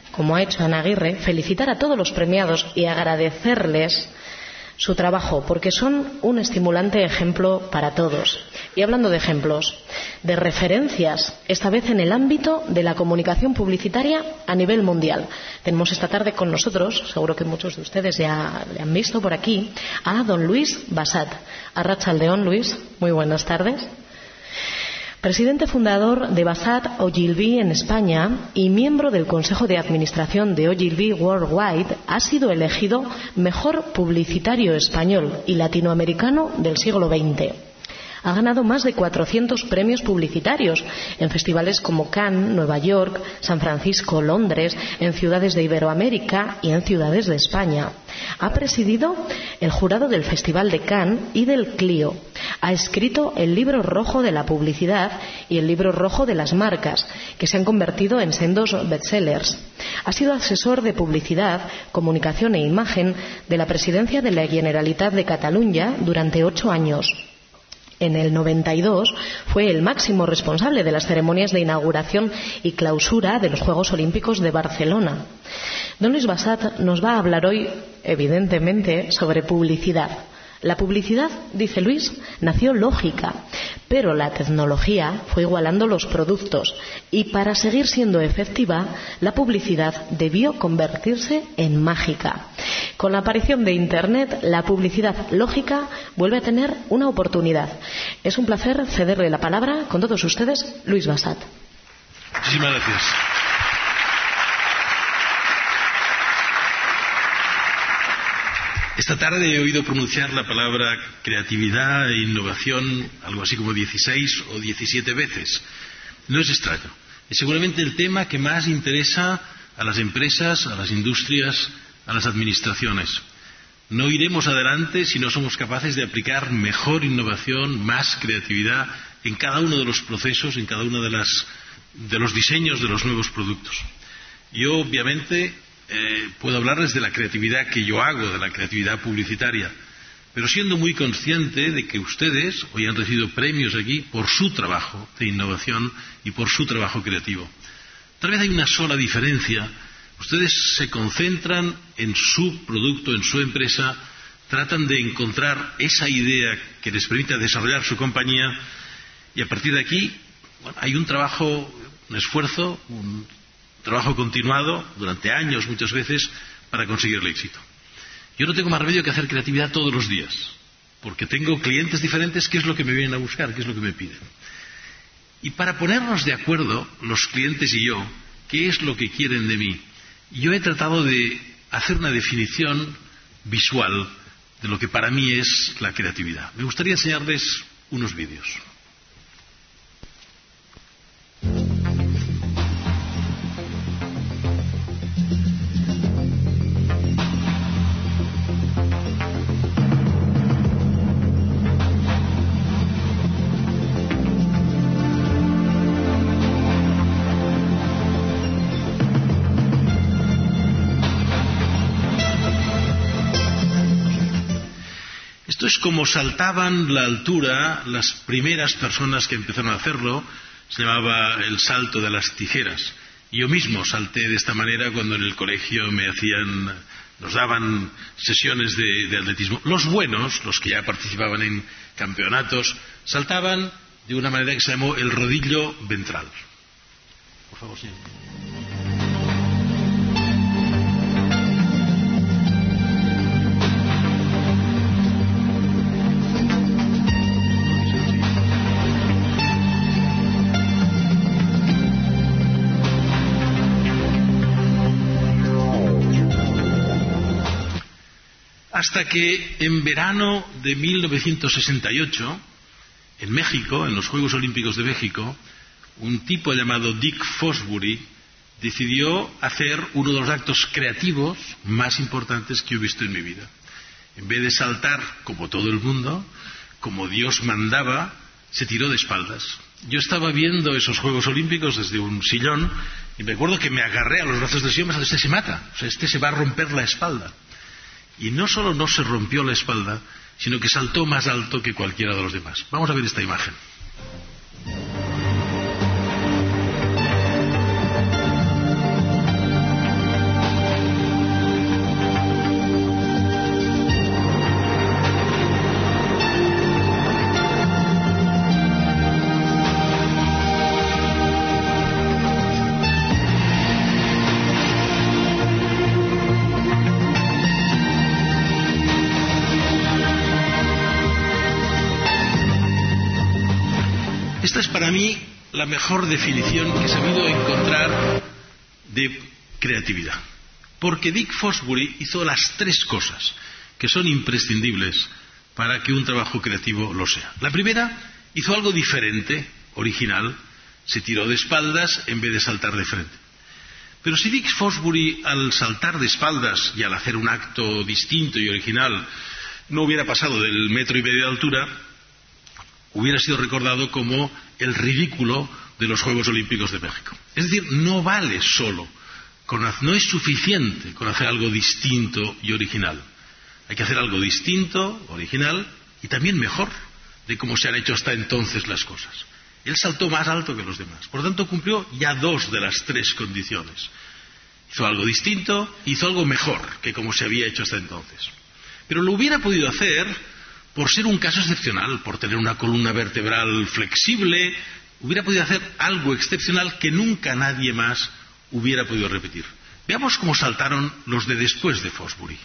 como ha hecho Ana Aguirre, felicitar a todos los premiados y agradecerles su trabajo, porque son un estimulante ejemplo para todos. Y hablando de ejemplos, de referencias, esta vez en el ámbito de la comunicación publicitaria a nivel mundial. Tenemos esta tarde con nosotros, seguro que muchos de ustedes ya le han visto por aquí, a don Luis Bassat. Arratsaldeon, Luis, muy buenas tardes. Presidente fundador de Bassat Ogilvy en España y miembro del Consejo de Administración de Ogilvy Worldwide, ha sido elegido mejor publicitario español y latinoamericano del siglo XX. Ha ganado más de 400 premios publicitarios en festivales como Cannes, Nueva York, San Francisco, Londres, en ciudades de Iberoamérica y en ciudades de España. Ha presidido el jurado del Festival de Cannes y del Clio. Ha escrito el libro rojo de la publicidad y el libro rojo de las marcas, que se han convertido en sendos bestsellers. Ha sido asesor de publicidad, comunicación e imagen de la presidencia de la Generalitat de Cataluña durante 8 años. En el 92 fue el máximo responsable de las ceremonias de inauguración y clausura de los Juegos Olímpicos de Barcelona. Don Luis Bassat nos va a hablar hoy, evidentemente, sobre publicidad. La publicidad, dice Luis, nació lógica, pero la tecnología fue igualando los productos y para seguir siendo efectiva, la publicidad debió convertirse en mágica. Con la aparición de Internet, la publicidad lógica vuelve a tener una oportunidad. Es un placer cederle la palabra con todos ustedes, Luis Bassat. Muchísimas gracias. Esta tarde he oído pronunciar la palabra creatividad e innovación algo así como 16 o 17 veces. No es extraño. Es seguramente el tema que más interesa a las empresas, a las industrias, a las administraciones. No iremos adelante si no somos capaces de aplicar mejor innovación, más creatividad en cada uno de los procesos, en cada uno de los diseños de los nuevos productos. Yo, obviamente, puedo hablarles de la creatividad que yo hago, de la creatividad publicitaria, pero siendo muy consciente de que ustedes hoy han recibido premios aquí por su trabajo de innovación y por su trabajo creativo. Tal vez hay una sola diferencia. Ustedes se concentran en su producto, en su empresa, tratan de encontrar esa idea que les permita desarrollar su compañía y a partir de aquí hay un trabajo, un esfuerzo, un trabajo continuado durante años muchas veces para conseguir el éxito. Yo no tengo más remedio que hacer creatividad todos los días, porque tengo clientes diferentes, ¿qué es lo que me vienen a buscar? ¿Qué es lo que me piden? Y para ponernos de acuerdo, los clientes y yo, ¿qué es lo que quieren de mí? Yo he tratado de hacer una definición visual de lo que para mí es la creatividad. Me gustaría enseñarles unos vídeos. Esto es como saltaban la altura las primeras personas que empezaron a hacerlo. Se llamaba el salto de las tijeras. Yo mismo salté de esta manera cuando en el colegio nos daban sesiones de atletismo. Los buenos, los que ya participaban en campeonatos, saltaban de una manera que se llamó el rodillo ventral. Por favor, sí. Hasta que en verano de 1968, en México, en los Juegos Olímpicos de México, un tipo llamado Dick Fosbury decidió hacer uno de los actos creativos más importantes que he visto en mi vida. En vez de saltar como todo el mundo, como Dios mandaba, se tiró de espaldas. Yo estaba viendo esos Juegos Olímpicos desde un sillón y me acuerdo que me agarré a los brazos del sillón pensando, este se mata, o sea, este se va a romper la espalda. Y no solo no se rompió la espalda, sino que saltó más alto que cualquiera de los demás. Vamos a ver esta imagen. Esta es para mí la mejor definición que he sabido encontrar de creatividad. Porque Dick Fosbury hizo las 3 cosas que son imprescindibles para que un trabajo creativo lo sea. La primera, hizo algo diferente, original, se tiró de espaldas en vez de saltar de frente. Pero si Dick Fosbury, al saltar de espaldas y al hacer un acto distinto y original, no hubiera pasado del 1,5 metros de altura, hubiera sido recordado como el ridículo de los Juegos Olímpicos de México. Es decir, no vale solo, no es suficiente con hacer algo distinto y original. Hay que hacer algo distinto, original y también mejor de cómo se han hecho hasta entonces las cosas. Él saltó más alto que los demás. Por lo tanto, cumplió ya 2 de las 3 condiciones. Hizo algo distinto, hizo algo mejor que como se había hecho hasta entonces. Pero lo hubiera podido hacer por ser un caso excepcional, por tener una columna vertebral flexible. Hubiera podido hacer algo excepcional que nunca nadie más hubiera podido repetir. Veamos cómo saltaron los de después de Fosbury.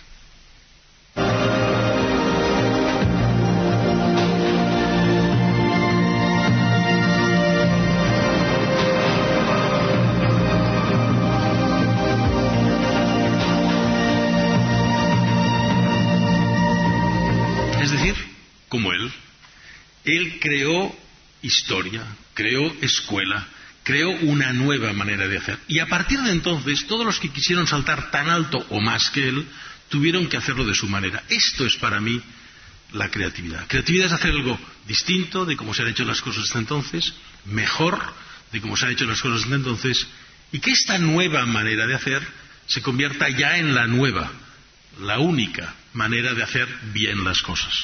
Es decir, como él. Él creó historia, creó escuela, creó una nueva manera de hacer. Y a partir de entonces, todos los que quisieron saltar tan alto o más que él, tuvieron que hacerlo de su manera. Esto es para mí la creatividad. Creatividad es hacer algo distinto de cómo se han hecho las cosas hasta entonces, mejor de cómo se han hecho las cosas hasta entonces, y que esta nueva manera de hacer se convierta ya en la nueva, la única manera de hacer bien las cosas.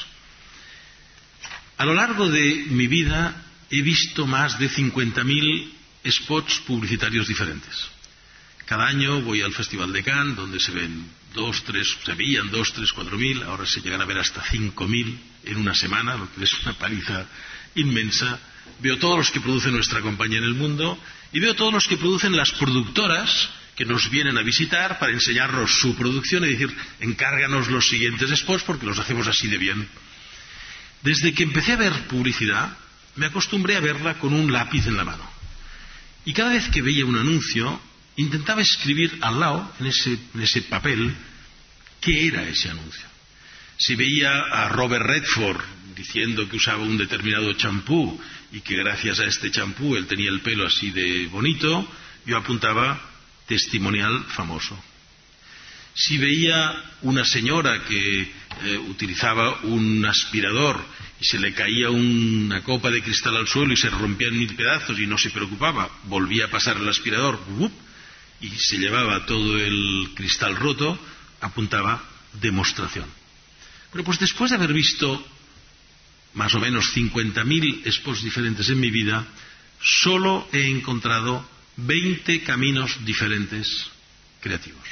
A lo largo de mi vida he visto más de 50.000 spots publicitarios diferentes. Cada año voy al Festival de Cannes, donde se veían 2, 3, 4.000, ahora se llegan a ver hasta 5.000 en una semana, lo que es una paliza inmensa. Veo todos los que produce nuestra compañía en el mundo y veo todos los que producen las productoras que nos vienen a visitar para enseñarnos su producción y decir, encárganos los siguientes spots porque los hacemos así de bien. Desde que empecé a ver publicidad, me acostumbré a verla con un lápiz en la mano. Y cada vez que veía un anuncio, intentaba escribir al lado, en ese papel, qué era ese anuncio. Si veía a Robert Redford diciendo que usaba un determinado champú y que gracias a este champú él tenía el pelo así de bonito, yo apuntaba testimonial famoso. Si veía una señora que utilizaba un aspirador y se le caía una copa de cristal al suelo y se rompía en 1000 pedazos y no se preocupaba, volvía a pasar el aspirador y se llevaba todo el cristal roto, apuntaba demostración. Bueno, pues después de haber visto más o menos 50.000 spots diferentes en mi vida, solo he encontrado 20 caminos diferentes creativos.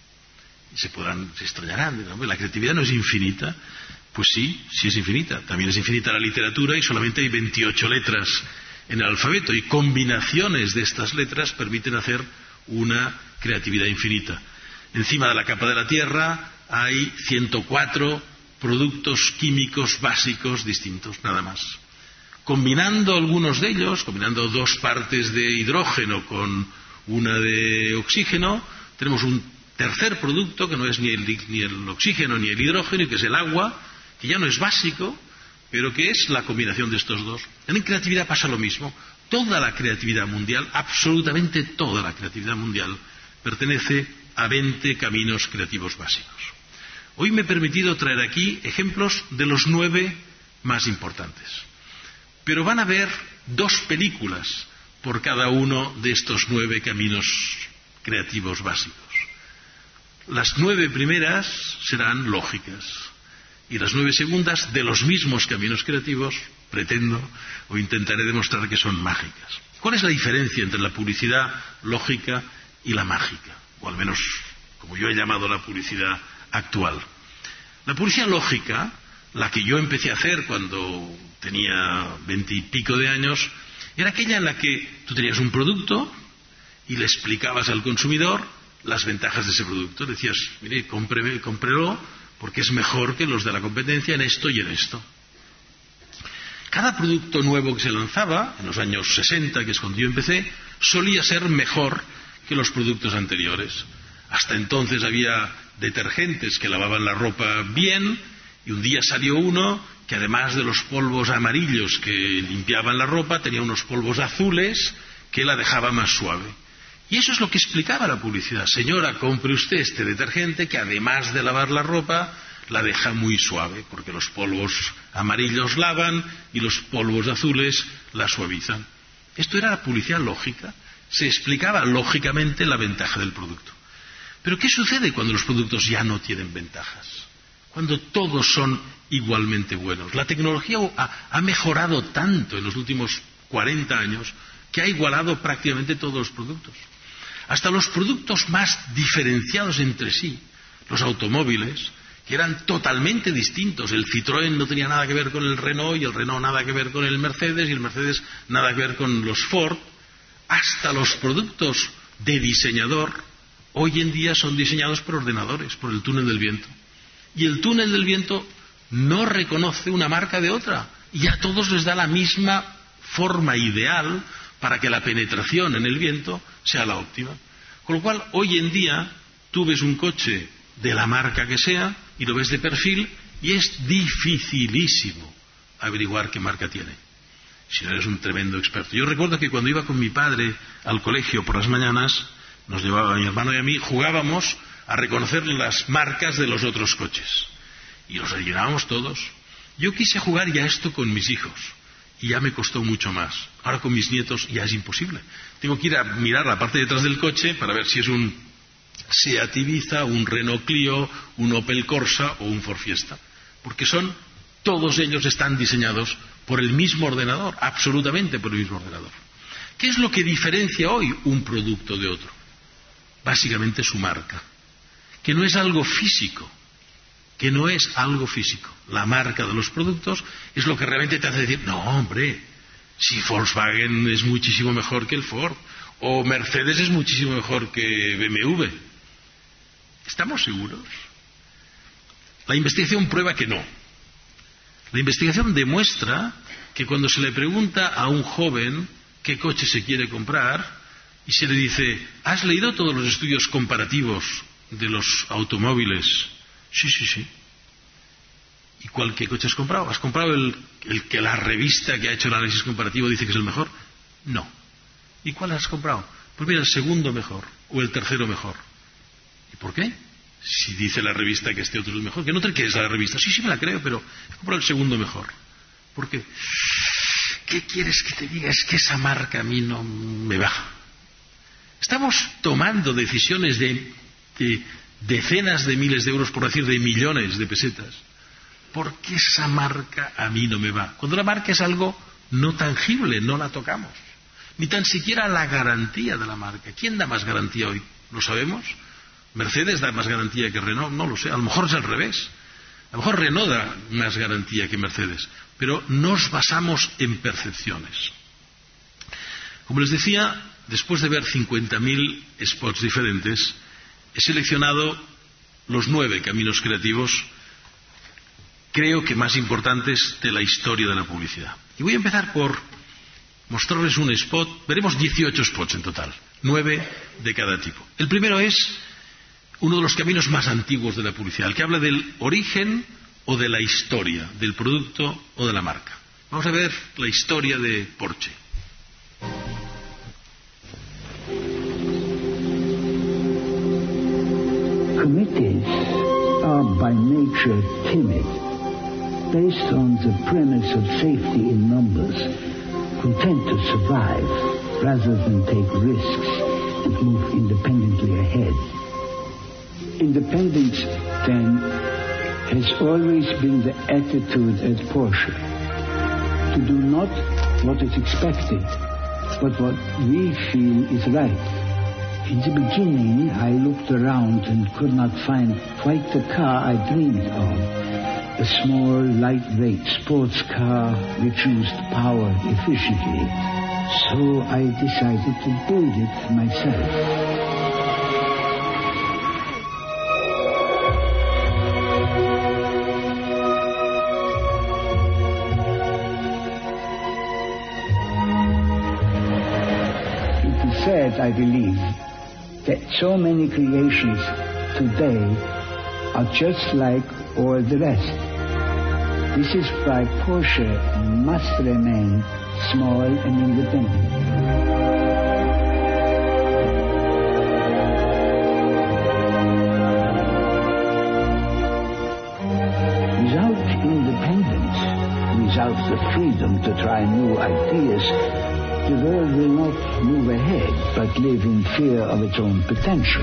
Y se extrañarán, ¿no? La creatividad no es infinita. Pues sí es infinita. También es infinita la literatura y solamente hay 28 letras en el alfabeto y combinaciones de estas letras permiten hacer una creatividad infinita. Encima de la capa de la Tierra hay 104 productos químicos básicos distintos, nada más. Combinando algunos de ellos, combinando 2 partes de hidrógeno con una de oxígeno, tenemos un tercer producto que no es ni el oxígeno ni el hidrógeno, y que es el agua, que ya no es básico, pero que es la combinación de estos dos. En creatividad pasa lo mismo. Toda la creatividad mundial, absolutamente toda la creatividad mundial, pertenece a 20 caminos creativos básicos. Hoy me he permitido traer aquí ejemplos de los 9 más importantes. Pero van a haber 2 películas por cada uno de estos 9 caminos creativos básicos. Las 9 primeras serán lógicas y las 9 segundas de los mismos caminos creativos pretendo o intentaré demostrar que son mágicas. ¿Cuál es la diferencia entre la publicidad lógica y la mágica? O al menos como yo he llamado la publicidad actual. La publicidad lógica, la que yo empecé a hacer cuando tenía 20 y pico de años, era aquella en la que tú tenías un producto y le explicabas al consumidor las ventajas de ese producto. Decías, mire, cómprelo porque es mejor que los de la competencia en esto y en esto. Cada producto nuevo que se lanzaba, en los años 60, que es cuando yo empecé, solía ser mejor que los productos anteriores. Hasta entonces había detergentes que lavaban la ropa bien, y un día salió uno que además de los polvos amarillos que limpiaban la ropa, tenía unos polvos azules que la dejaba más suave. Y eso es lo que explicaba la publicidad. Señora, compre usted este detergente que además de lavar la ropa, la deja muy suave, porque los polvos amarillos lavan y los polvos azules la suavizan. Esto era la publicidad lógica. Se explicaba lógicamente la ventaja del producto. Pero ¿qué sucede cuando los productos ya no tienen ventajas? Cuando todos son igualmente buenos. La tecnología ha mejorado tanto en los últimos 40 años que ha igualado prácticamente todos los productos. Hasta los productos más diferenciados entre sí, los automóviles, que eran totalmente distintos. El Citroën no tenía nada que ver con el Renault, y el Renault nada que ver con el Mercedes, y el Mercedes nada que ver con los Ford. Hasta los productos de diseñador hoy en día son diseñados por ordenadores, por el túnel del viento. Y el túnel del viento no reconoce una marca de otra, y a todos les da la misma forma ideal para que la penetración en el viento sea la óptima. Con lo cual, hoy en día, tú ves un coche de la marca que sea y lo ves de perfil y es dificilísimo averiguar qué marca tiene, si no eres un tremendo experto. Yo recuerdo que cuando iba con mi padre al colegio por las mañanas, nos llevaba a mi hermano y a mí, jugábamos a reconocer las marcas de los otros coches y los rellenábamos todos. Yo quise jugar ya esto con mis hijos y ya me costó mucho más. Ahora con mis nietos ya es imposible. Tengo que ir a mirar la parte de detrás del coche para ver si es un Seat Ibiza, un Renault Clio, un Opel Corsa o un Ford Fiesta, porque todos ellos están diseñados por el mismo ordenador, absolutamente por el mismo ordenador. ¿Qué es lo que diferencia hoy un producto de otro? Básicamente su marca, que no es algo físico, La marca de los productos es lo que realmente te hace decir, no, hombre, si Volkswagen es muchísimo mejor que el Ford, o Mercedes es muchísimo mejor que BMW. ¿Estamos seguros? La investigación prueba que no. La investigación demuestra que cuando se le pregunta a un joven qué coche se quiere comprar y se le dice, ¿has leído todos los estudios comparativos de los automóviles? Sí. ¿Y qué coche has comprado? ¿Has comprado el que la revista que ha hecho el análisis comparativo dice que es el mejor? No. ¿Y cuál has comprado? Pues mira, el segundo mejor o el tercero mejor. ¿Y por qué? Si dice la revista que este otro es el mejor, que no te crees a la revista. Sí, me la creo, pero he comprado el segundo mejor. ¿Por qué? ¿Qué quieres que te diga? Es que esa marca a mí no me va. Estamos tomando decisiones de decenas de miles de euros, por decir de millones de pesetas, porque esa marca a mí no me va. Cuando la marca es algo no tangible, no la tocamos. Ni tan siquiera la garantía de la marca. ¿Quién da más garantía hoy? ¿Lo sabemos? ¿Mercedes da más garantía que Renault? No lo sé, a lo mejor es al revés. A lo mejor Renault da más garantía que Mercedes. Pero nos basamos en percepciones. Como les decía, después de ver 50.000 spots diferentes, he seleccionado los 9 caminos creativos, creo que más importantes de la historia de la publicidad. Y voy a empezar por mostrarles un spot. Veremos 18 spots en total, 9 de cada tipo. El primero es uno de los caminos más antiguos de la publicidad, el que habla del origen o de la historia del producto o de la marca. Vamos a ver la historia de Porsche. Committees are by nature timid, based on the premise of safety in numbers, content to survive rather than take risks and move independently ahead. Independence, then, has always been the attitude at Porsche. To do not what is expected, but what we feel is right. In the beginning, I looked around and could not find quite the car I dreamed of. A small, lightweight sports car which used power efficiently. So I decided to build it myself. sad, I believe, that so many creations today are just like all the rest. This is why Porsche must remain small and independent. Without the freedom to try new ideas, the world will not move ahead, but live in fear of its own potential.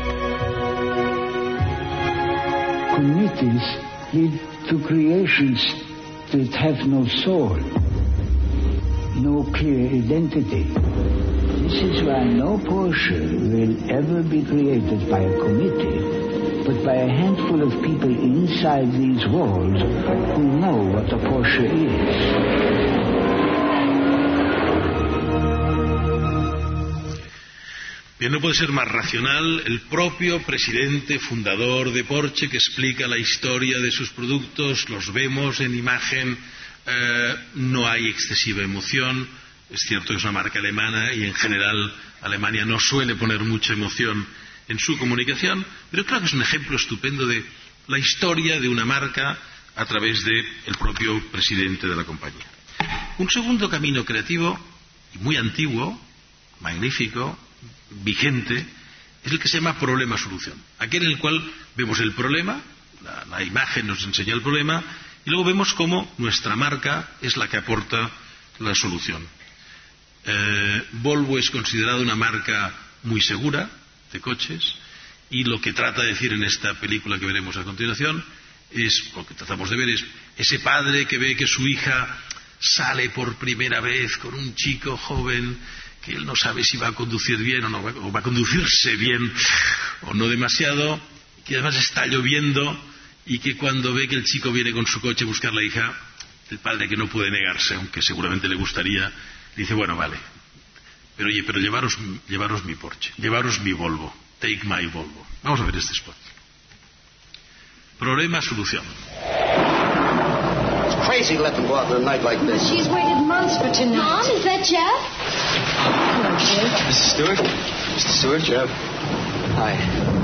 Committees lead to creations that have no soul, no clear identity. This is why no Porsche will ever be created by a committee, but by a handful of people inside these walls who know what a Porsche is. Bien, no puede ser más racional el propio presidente fundador de Porsche, que explica la historia de sus productos, los vemos en imagen, no hay excesiva emoción. Es cierto que es una marca alemana y en general Alemania no suele poner mucha emoción en su comunicación, pero creo que es un ejemplo estupendo de la historia de una marca a través del propio presidente de la compañía. Un segundo camino creativo, y muy antiguo, magnífico, vigente, es el que se llama problema-solución. Aquel en el cual vemos el problema, la imagen nos enseña el problema, y luego vemos cómo nuestra marca es la que aporta la solución. Volvo es considerada una marca muy segura de coches, y lo que trata de decir en esta película que veremos a continuación es, lo que tratamos de ver es ese padre que ve que su hija sale por primera vez con un chico joven que él no sabe si va a conducir bien o no, o va a conducirse bien o no demasiado, que además está lloviendo, y que cuando ve que el chico viene con su coche a buscar a la hija, el padre, que no puede negarse, aunque seguramente le gustaría, dice, bueno, vale, pero oye, pero llevaros mi Porsche, llevaros mi Volvo, take my Volvo. Vamos a ver este spot. Problema, solución. It's crazy to let them go out on a night like this. She's waited months for tonight. Mom, is that Jeff? Hello, Jeff. Mrs. Stewart? Mr. Stewart? Jeff. Hi.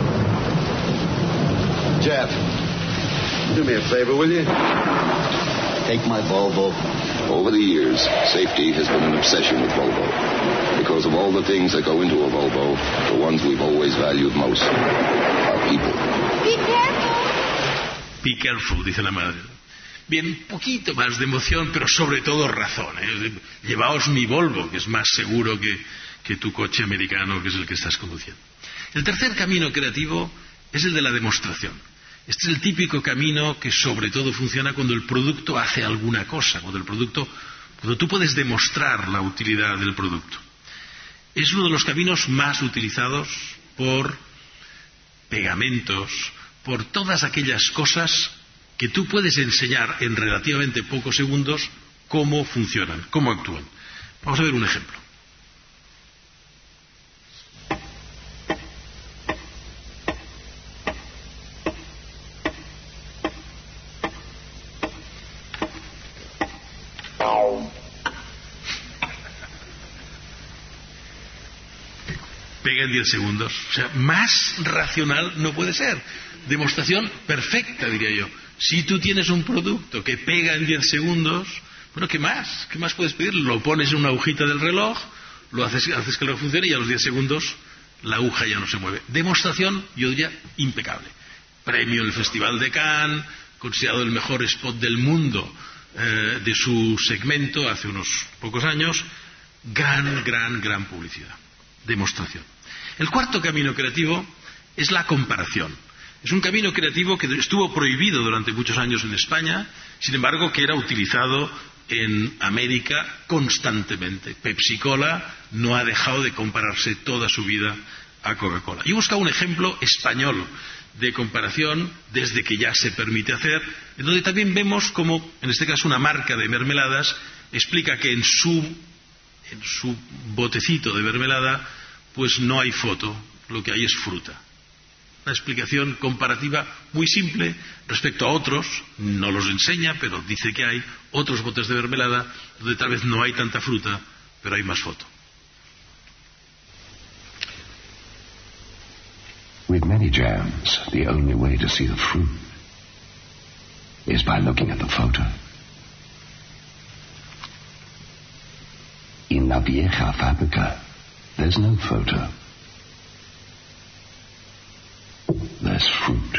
Jeff, do me a favor, will you? Take my Volvo. Over the years, safety has been an obsession with Volvo. Because of all the things that go into a Volvo, the ones we've always valued most are people. Be careful. Be careful, dice la madre. Bien, poquito más de emoción, pero sobre todo razón. Llevaos mi Volvo, que es más seguro que tu coche americano, que es el que estás conduciendo. El tercer camino creativo es el de la demostración. Este es el típico camino que sobre todo funciona cuando el producto hace alguna cosa, cuando tú puedes demostrar la utilidad del producto. Es uno de los caminos más utilizados por pegamentos, por todas aquellas cosas que tú puedes enseñar en relativamente pocos segundos cómo funcionan, cómo actúan. Vamos a ver un ejemplo. Pega en 10 segundos. O sea, más racional no puede ser. Demostración perfecta, diría yo. Si tú tienes un producto que pega en 10 segundos, bueno, ¿qué más? ¿Qué más puedes pedir? Lo pones en una agujita del reloj, lo haces que lo funcione y a los 10 segundos la aguja ya no se mueve. Demostración, yo diría, impecable. Premio en el Festival de Cannes, considerado el mejor spot del mundo de su segmento hace unos pocos años. Gran publicidad. Demostración. El cuarto camino creativo es la comparación. Es un camino creativo que estuvo prohibido durante muchos años en España, sin embargo que era utilizado en América constantemente. Pepsi-Cola no ha dejado de compararse toda su vida a Coca-Cola. Y he buscado un ejemplo español de comparación desde que ya se permite hacer, en donde también vemos como, en este caso, una marca de mermeladas explica que en su botecito de mermelada pues no hay foto, lo que hay es fruta. Una explicación comparativa muy simple respecto a otros, no los enseña, pero dice que hay otros botes de mermelada donde tal vez no hay tanta fruta, pero hay más foto. many jams, the only way to see the fruit is by looking at the photo. In La Vieja Fábrica, there's no photo. There's fruit.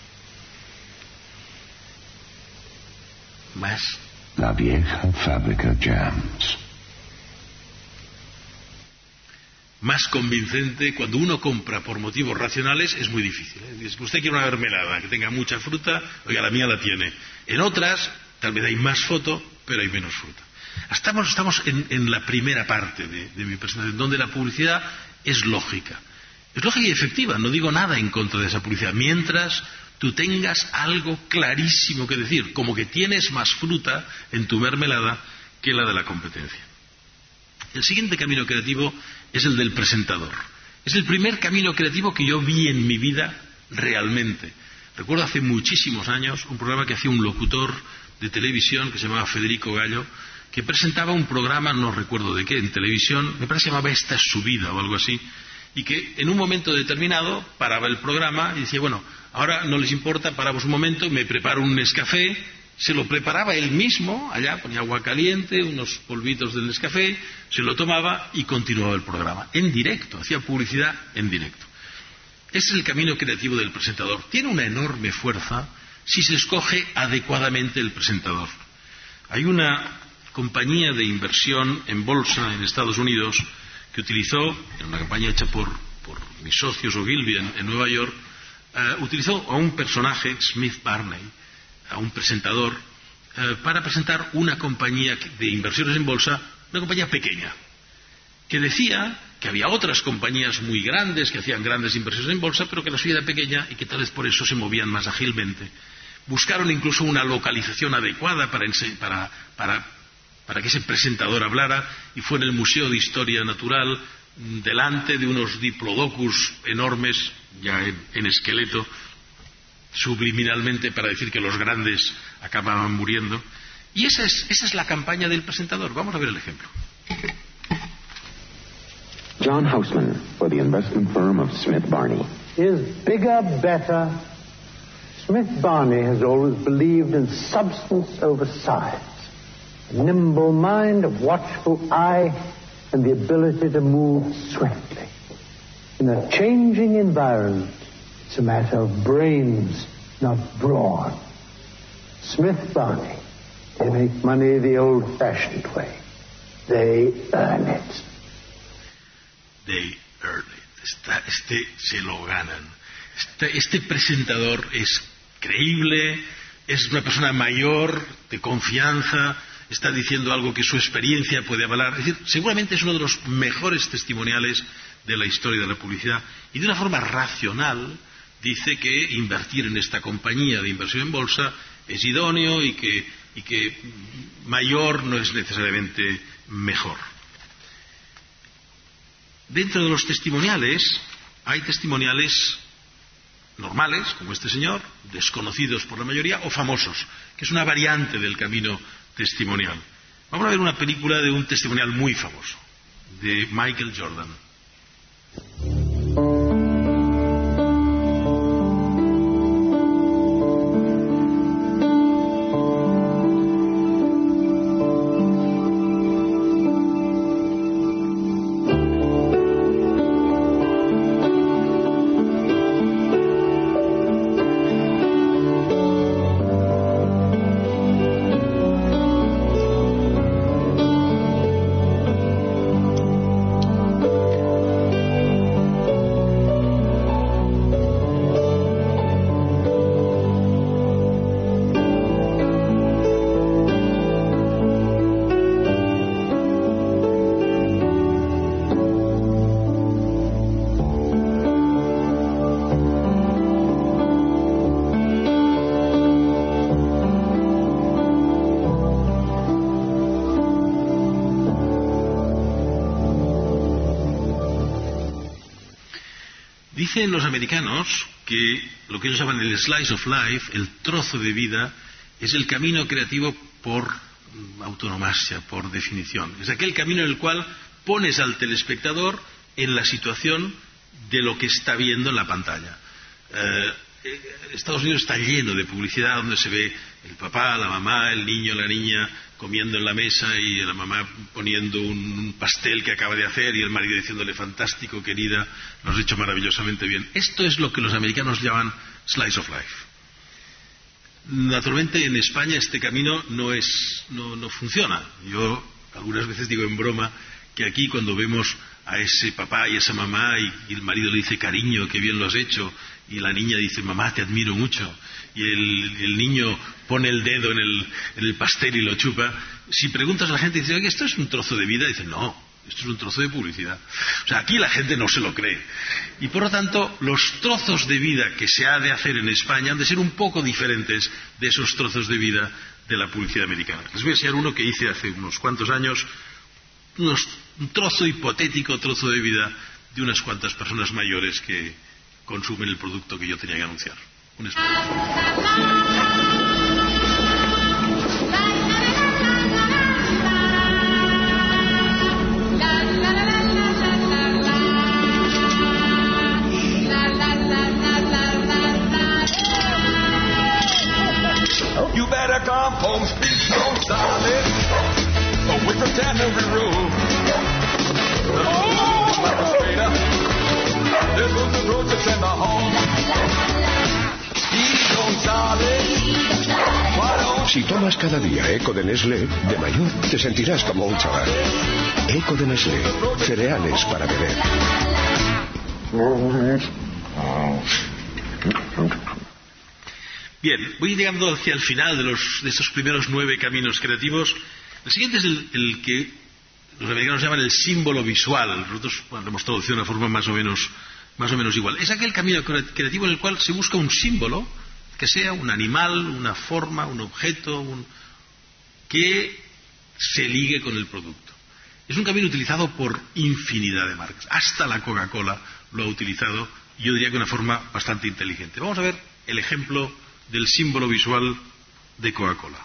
Más. La Vieja Fábrica Jams. Más convincente, cuando uno compra por motivos racionales, es muy difícil. Dice, usted quiere una mermelada que tenga mucha fruta, oiga, la mía la tiene. En otras, tal vez hay más foto, pero hay menos fruta. Estamos en la primera parte de mi presentación, donde la publicidad es lógica. Es lógica y efectiva, no digo nada en contra de esa publicidad, mientras tú tengas algo clarísimo que decir, como que tienes más fruta en tu mermelada que la de la competencia. El siguiente camino creativo es el del presentador. Es el primer camino creativo que yo vi en mi vida realmente. Recuerdo hace muchísimos años un programa que hacía un locutor de televisión que se llamaba Federico Gallo, que presentaba un programa, no recuerdo de qué, en televisión, me parece que se llamaba Esta es su vida o algo así, y que en un momento determinado paraba el programa y decía, bueno, ahora no les importa, paramos un momento, me preparo un Nescafé, se lo preparaba él mismo, allá ponía agua caliente, unos polvitos del Nescafé, se lo tomaba y continuaba el programa, en directo, hacía publicidad en directo. Ese es el camino creativo del presentador. Tiene una enorme fuerza si se escoge adecuadamente el presentador. Hay una compañía de inversión en bolsa en Estados Unidos que utilizó, en una campaña hecha por mis socios Ogilvy en Nueva York, utilizó a un personaje, Smith Barney, a un presentador, para presentar una compañía de inversiones en bolsa, una compañía pequeña, que decía que había otras compañías muy grandes que hacían grandes inversiones en bolsa, pero que la suya era pequeña y que tal vez por eso se movían más ágilmente. Buscaron incluso una localización adecuada para que ese presentador hablara, y fue en el Museo de Historia Natural, delante de unos diplodocus enormes, ya en esqueleto, subliminalmente para decir que los grandes acababan muriendo. Y esa es la campaña del presentador. Vamos a ver el ejemplo. John Houseman, for the investment firm of Smith Barney. Is bigger better? Smith Barney has always believed in substance over size. A nimble mind, a watchful eye, and the ability to move swiftly. In a changing environment, it's a matter of brains, not brawn. Smith Barney, they make money the old-fashioned way. They earn it. They earn it. Se lo ganan. Este presentador es creíble, es una persona mayor, de confianza, está diciendo algo que su experiencia puede avalar. Es decir, seguramente es uno de los mejores testimoniales de la historia de la publicidad, y de una forma racional dice que invertir en esta compañía de inversión en bolsa es idóneo y que mayor no es necesariamente mejor. Dentro de los testimoniales hay testimoniales normales, como este señor, desconocidos por la mayoría, o famosos, que es una variante del camino testimonial. Vamos a ver una película de un testimonial muy famoso, de Michael Jordan. Dicen los americanos que lo que ellos llaman el slice of life, el trozo de vida, es el camino creativo por autonomasia, por definición. Es aquel camino en el cual pones al telespectador en la situación de lo que está viendo en la pantalla. Estados Unidos está lleno de publicidad donde se ve el papá, la mamá, el niño, la niña comiendo en la mesa y la mamá poniendo un pastel que acaba de hacer y el marido diciéndole: fantástico, querida, lo has hecho maravillosamente bien. Esto es lo que los americanos llaman slice of life. Naturalmente en España este camino no funciona. Yo algunas veces digo en broma que aquí cuando vemos a ese papá y a esa mamá y el marido le dice: cariño, qué bien lo has hecho, y la niña dice: mamá, te admiro mucho, y el niño pone el dedo en el pastel y lo chupa, si preguntas a la gente y dice: oye, ¿esto es un trozo de vida? Dicen: no, esto es un trozo de publicidad. O sea, aquí la gente no se lo cree. Y por lo tanto, los trozos de vida que se ha de hacer en España han de ser un poco diferentes de esos trozos de vida de la publicidad americana. Les voy a enseñar uno que hice hace unos cuantos años, un trozo hipotético, trozo de vida de unas cuantas personas mayores que consumen el producto que yo tenía que anunciar. Un You better come home, speak so solid, with the tannery road. There goes the roaches and the home. Si tomas cada día Eco de Nestlé, de mayor te sentirás como un chaval. Eco de Nestlé, cereales para beber. Bien, voy llegando hacia el final de estos primeros 9 caminos creativos. El siguiente es el que los americanos llaman el símbolo visual. Nosotros lo hemos traducido de una forma más o menos igual. Es aquel camino creativo en el cual se busca un símbolo que sea un animal, una forma, un objeto, que se ligue con el producto. Es un camino utilizado por infinidad de marcas. Hasta la Coca-Cola lo ha utilizado, yo diría que de una forma bastante inteligente. Vamos a ver el ejemplo del símbolo visual de Coca-Cola.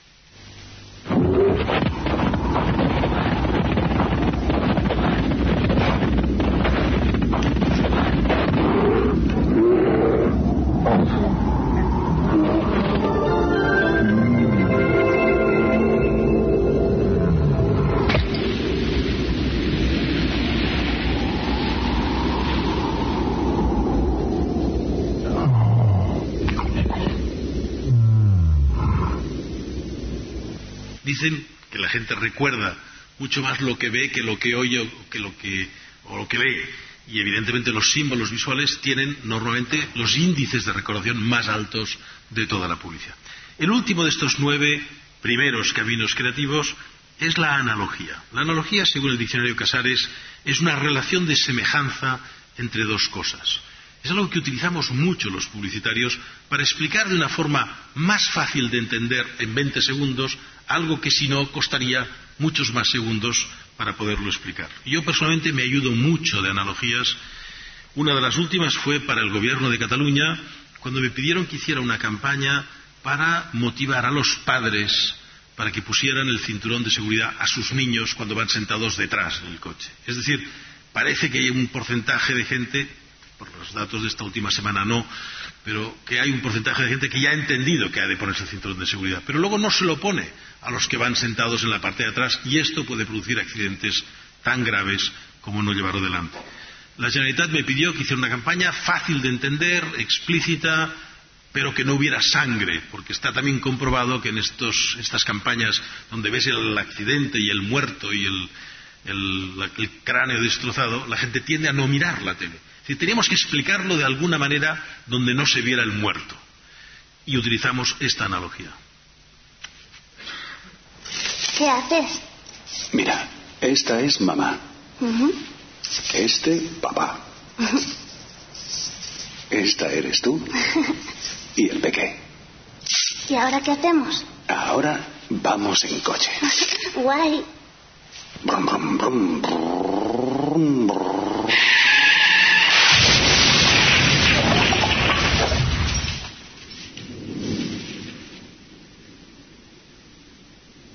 Dicen que la gente recuerda mucho más lo que ve que lo que oye o lo que ve. Y evidentemente los símbolos visuales tienen normalmente los índices de recordación más altos de toda la publicidad. El último de estos 9 primeros caminos creativos es la analogía. La analogía, según el diccionario Casares, es una relación de semejanza entre dos cosas. Es algo que utilizamos mucho los publicitarios para explicar de una forma más fácil de entender en 20 segundos algo que si no costaría muchos más segundos para poderlo explicar. Y yo personalmente me ayudo mucho de analogías. Una de las últimas fue para el gobierno de Cataluña, cuando me pidieron que hiciera una campaña para motivar a los padres para que pusieran el cinturón de seguridad a sus niños cuando van sentados detrás del coche. Es decir, parece que hay un porcentaje de gente, por los datos de esta última semana no, pero que hay un porcentaje de gente que ya ha entendido que ha de ponerse el cinturón de seguridad, pero luego no se lo pone a los que van sentados en la parte de atrás, y esto puede producir accidentes tan graves como no llevarlo delante. La Generalitat me pidió que hiciera una campaña fácil de entender, explícita, pero que no hubiera sangre, porque está también comprobado que en estas campañas donde ves el accidente y el muerto y el cráneo destrozado, la gente tiende a no mirar la tele. Es decir, teníamos que explicarlo de alguna manera donde no se viera el muerto. Y utilizamos esta analogía. ¿Qué haces? Mira, esta es mamá. Este, papá. Esta eres tú. Y el peque. ¿Y ahora qué hacemos? Ahora vamos en coche. Guay. Brum, brum, brum, brum, brum.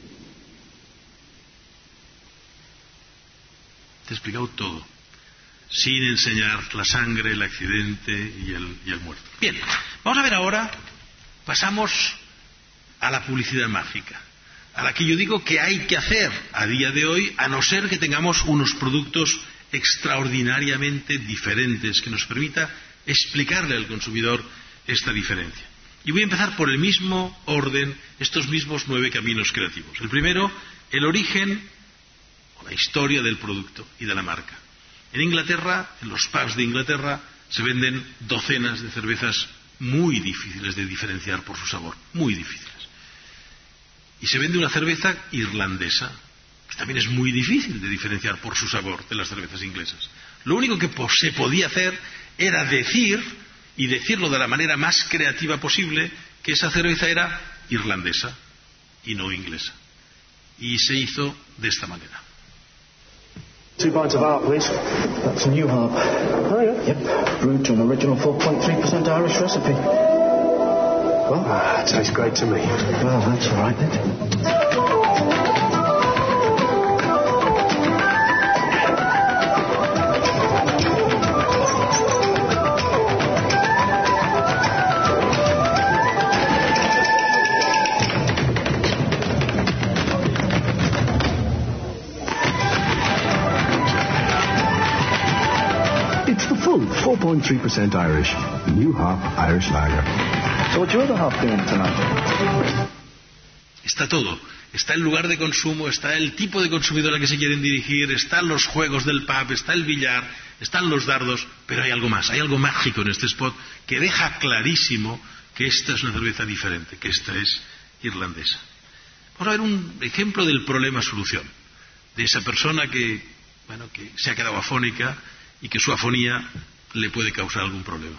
Te he explicado todo. sin enseñar la sangre, el accidente y el muerto. Bien, vamos a ver ahora, pasamos a la publicidad mágica, a la que yo digo que hay que hacer a día de hoy, a no ser que tengamos unos productos extraordinariamente diferentes que nos permita explicarle al consumidor esta diferencia. Y voy a empezar por el mismo orden, estos mismos 9 caminos creativos. El primero, el origen o la historia del producto y de la marca. En Inglaterra, en los pubs de Inglaterra, se venden docenas de cervezas muy difíciles de diferenciar por su sabor, muy difíciles. Y se vende una cerveza irlandesa, que también es muy difícil de diferenciar por su sabor de las cervezas inglesas. Lo único que se podía hacer era decir, y decirlo de la manera más creativa posible, que esa cerveza era irlandesa y no inglesa. Y se hizo de esta manera. 2 pints of art, please. That's a New Harp. Oh, yeah? Yep. Brewed to an original 4.3% Irish recipe. Well, tastes great to me. Well, that's all right, then. It's the full 4.3% Irish New Harp Irish Lager. So what's your other half doing tonight? Está todo. Está el lugar de consumo, está el tipo de consumidor al que se quieren dirigir, están los juegos del pub, está el billar, están los dardos, pero hay algo más, hay algo mágico en este spot que deja clarísimo que esta es una cerveza diferente, que esta es irlandesa. Vamos a ver un ejemplo del problema-solución, de esa persona que se ha quedado afónica y que su afonía le puede causar algún problema.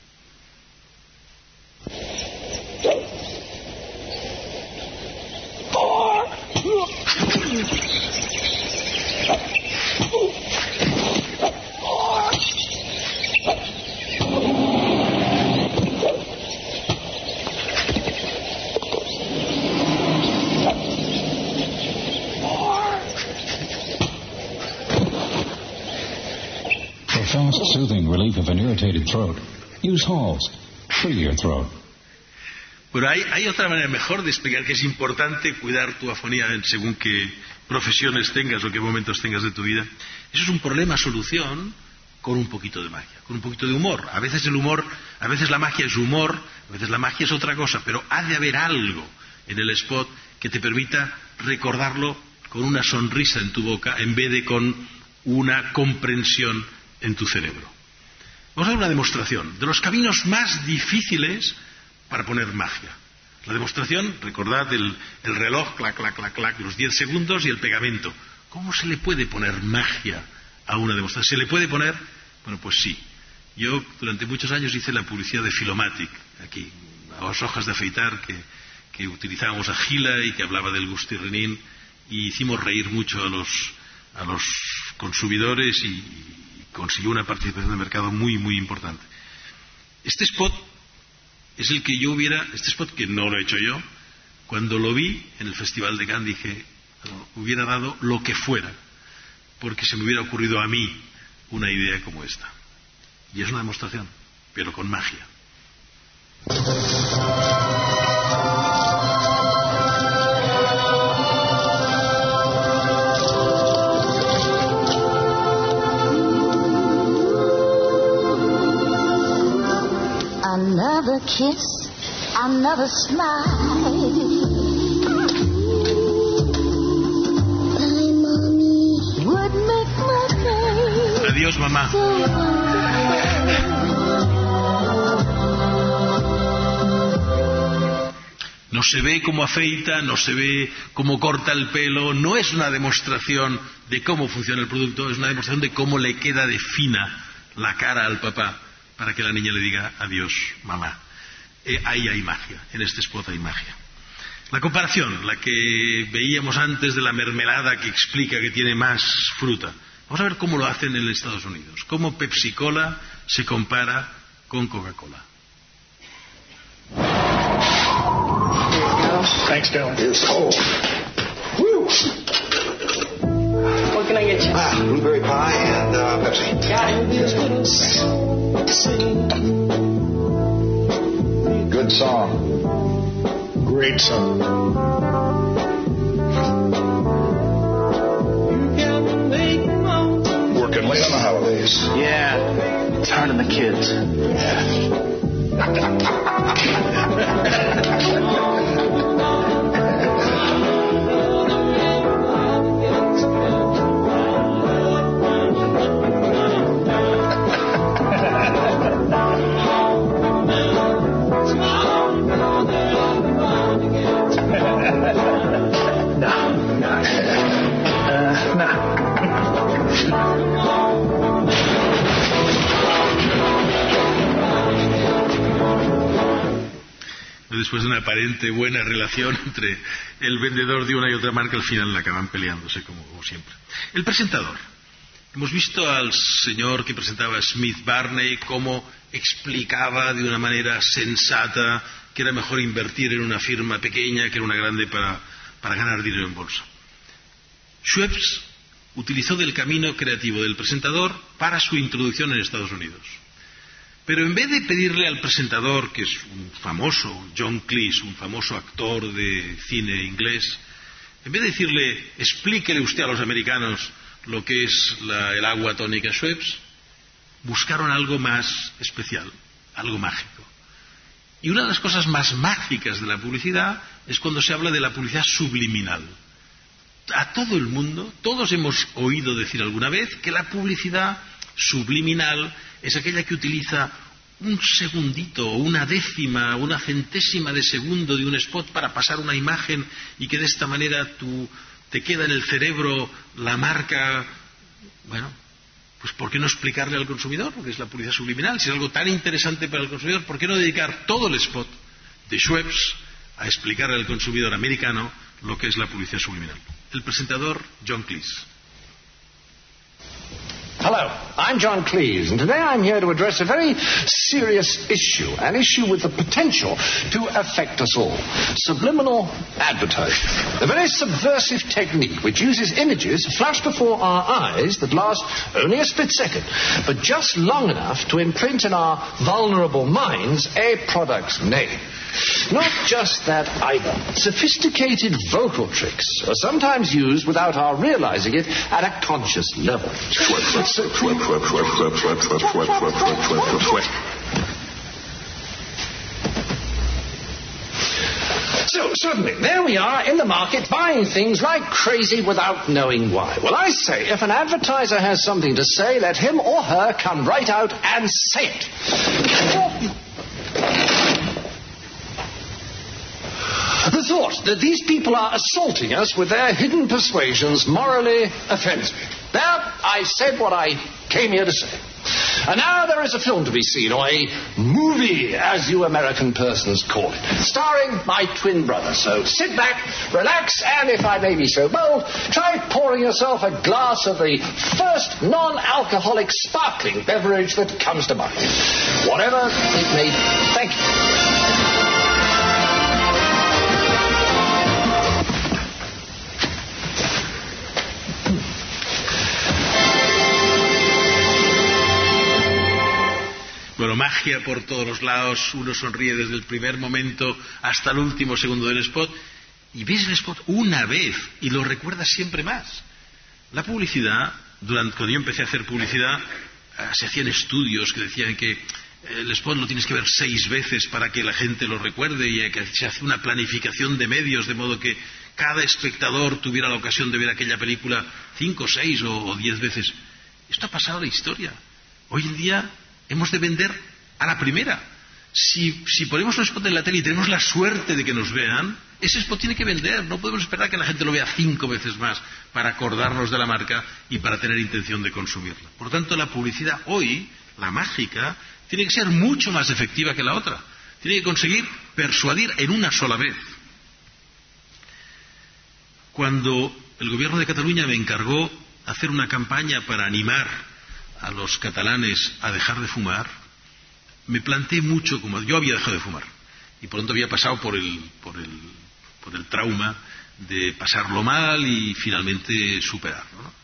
For fast, soothing relief of an irritated throat, use Halls. Free your throat. Pero hay otra manera mejor de explicar que es importante cuidar tu afonía según qué profesiones tengas o qué momentos tengas de tu vida. Eso es un problema-solución con un poquito de magia, con un poquito de humor. A veces la magia es humor, a veces la magia es otra cosa, pero ha de haber algo en el spot que te permita recordarlo con una sonrisa en tu boca en vez de con una comprensión en tu cerebro. Vamos a ver una demostración de los caminos más difíciles para poner magia. La demostración, recordad el reloj, clac, clac, clac, clac, los 10 segundos y el pegamento. ¿Cómo se le puede poner magia a una demostración? ¿Se le puede poner? Bueno, pues sí. Yo durante muchos años hice la publicidad de Filomatic, aquí, a las hojas de afeitar que utilizábamos a Gila y que hablaba del gustirrinín, y hicimos reír mucho a los consumidores y consiguió una participación de mercado muy, muy importante. Este spot es el que este spot que no lo he hecho yo, cuando lo vi en el Festival de Cannes dije, hubiera dado lo que fuera, porque se me hubiera ocurrido a mí una idea como esta. Y es una demostración, pero con magia. Another kiss, another smile. My mommy would make my day. Adiós, mamá. No se ve cómo afeita, no se ve cómo corta el pelo, no es una demostración de cómo funciona el producto, es una demostración de cómo le queda de fina la cara al papá para que la niña le diga adiós, mamá. Ahí hay magia, en este spot hay magia. La comparación, la que veíamos antes de la mermelada que explica que tiene más fruta. Vamos a ver cómo lo hacen en Estados Unidos, cómo Pepsi-Cola se compara con Coca-Cola. Thanks, Bill. It's cold. Woo! What can I get you? Blueberry pie and Pepsi. Jersey. Good song. Great song. Working late on the holidays. Yeah. It's hard on the kids. Después de una aparente buena relación entre el vendedor de una y otra marca, al final acaban peleándose como siempre. El presentador. Hemos visto al señor que presentaba Smith Barney cómo explicaba de una manera sensata que era mejor invertir en una firma pequeña que en una grande para ganar dinero en bolsa. Schweppes utilizó del camino creativo del presentador para su introducción en Estados Unidos. Pero en vez de pedirle al presentador, que es un famoso, John Cleese, un famoso actor de cine inglés, en vez de decirle, explíquele usted a los americanos lo que es el agua tónica Schweppes, buscaron algo más especial, algo mágico. Y una de las cosas más mágicas de la publicidad es cuando se habla de la publicidad subliminal. A todo el mundo, todos hemos oído decir alguna vez que la publicidad subliminal es aquella que utiliza un segundito, una décima, una centésima de segundo de un spot para pasar una imagen y que de esta manera te queda en el cerebro la marca. Bueno, pues ¿por qué no explicarle al consumidor lo que es la publicidad subliminal? Si es algo tan interesante para el consumidor, ¿por qué no dedicar todo el spot de Schweppes a explicarle al consumidor americano lo que es la publicidad subliminal? El presentador, John Cleese. Hello, I'm John Cleese, and today I'm here to address a very serious issue, an issue with the potential to affect us all. Subliminal advertising. A very subversive technique which uses images flashed before our eyes that last only a split second, but just long enough to imprint in our vulnerable minds a product's name. Not just that either. Sophisticated vocal tricks are sometimes used without our realizing it at a conscious level. So, suddenly, there we are in the market buying things like crazy without knowing why. Well, I say, if an advertiser has something to say, let him or her come right out and say it. The thought that these people are assaulting us with their hidden persuasions morally offends me. There, I said what I came here to say. And now there is a film to be seen, or a movie, as you American persons call it, starring my twin brother. So sit back, relax, and if I may be so bold, try pouring yourself a glass of the first non-alcoholic sparkling beverage that comes to mind. Whatever it may be. Thank you. Bueno, magia por todos los lados, uno sonríe desde el primer momento hasta el último segundo del spot y ves el spot una vez y lo recuerdas siempre más. La publicidad, cuando yo empecé a hacer publicidad, se hacían estudios que decían que el spot lo tienes que ver 6 veces para que la gente lo recuerde y que se hace una planificación de medios de modo que cada espectador tuviera la ocasión de ver aquella película 5, 6 o 10 veces. Esto ha pasado a la historia. Hoy en día hemos de vender a la primera. Si ponemos un spot en la tele y tenemos la suerte de que nos vean, ese spot tiene que vender. No podemos esperar que la gente lo vea 5 veces más para acordarnos de la marca y para tener intención de consumirla. Por lo tanto, la publicidad hoy, la mágica, tiene que ser mucho más efectiva que la otra. Tiene que conseguir persuadir en una sola vez. Cuando el gobierno de Cataluña me encargó hacer una campaña para animar a los catalanes a dejar de fumar, me planteé mucho, como yo había dejado de fumar y por lo tanto había pasado por el trauma de pasarlo mal y finalmente superarlo, ¿no?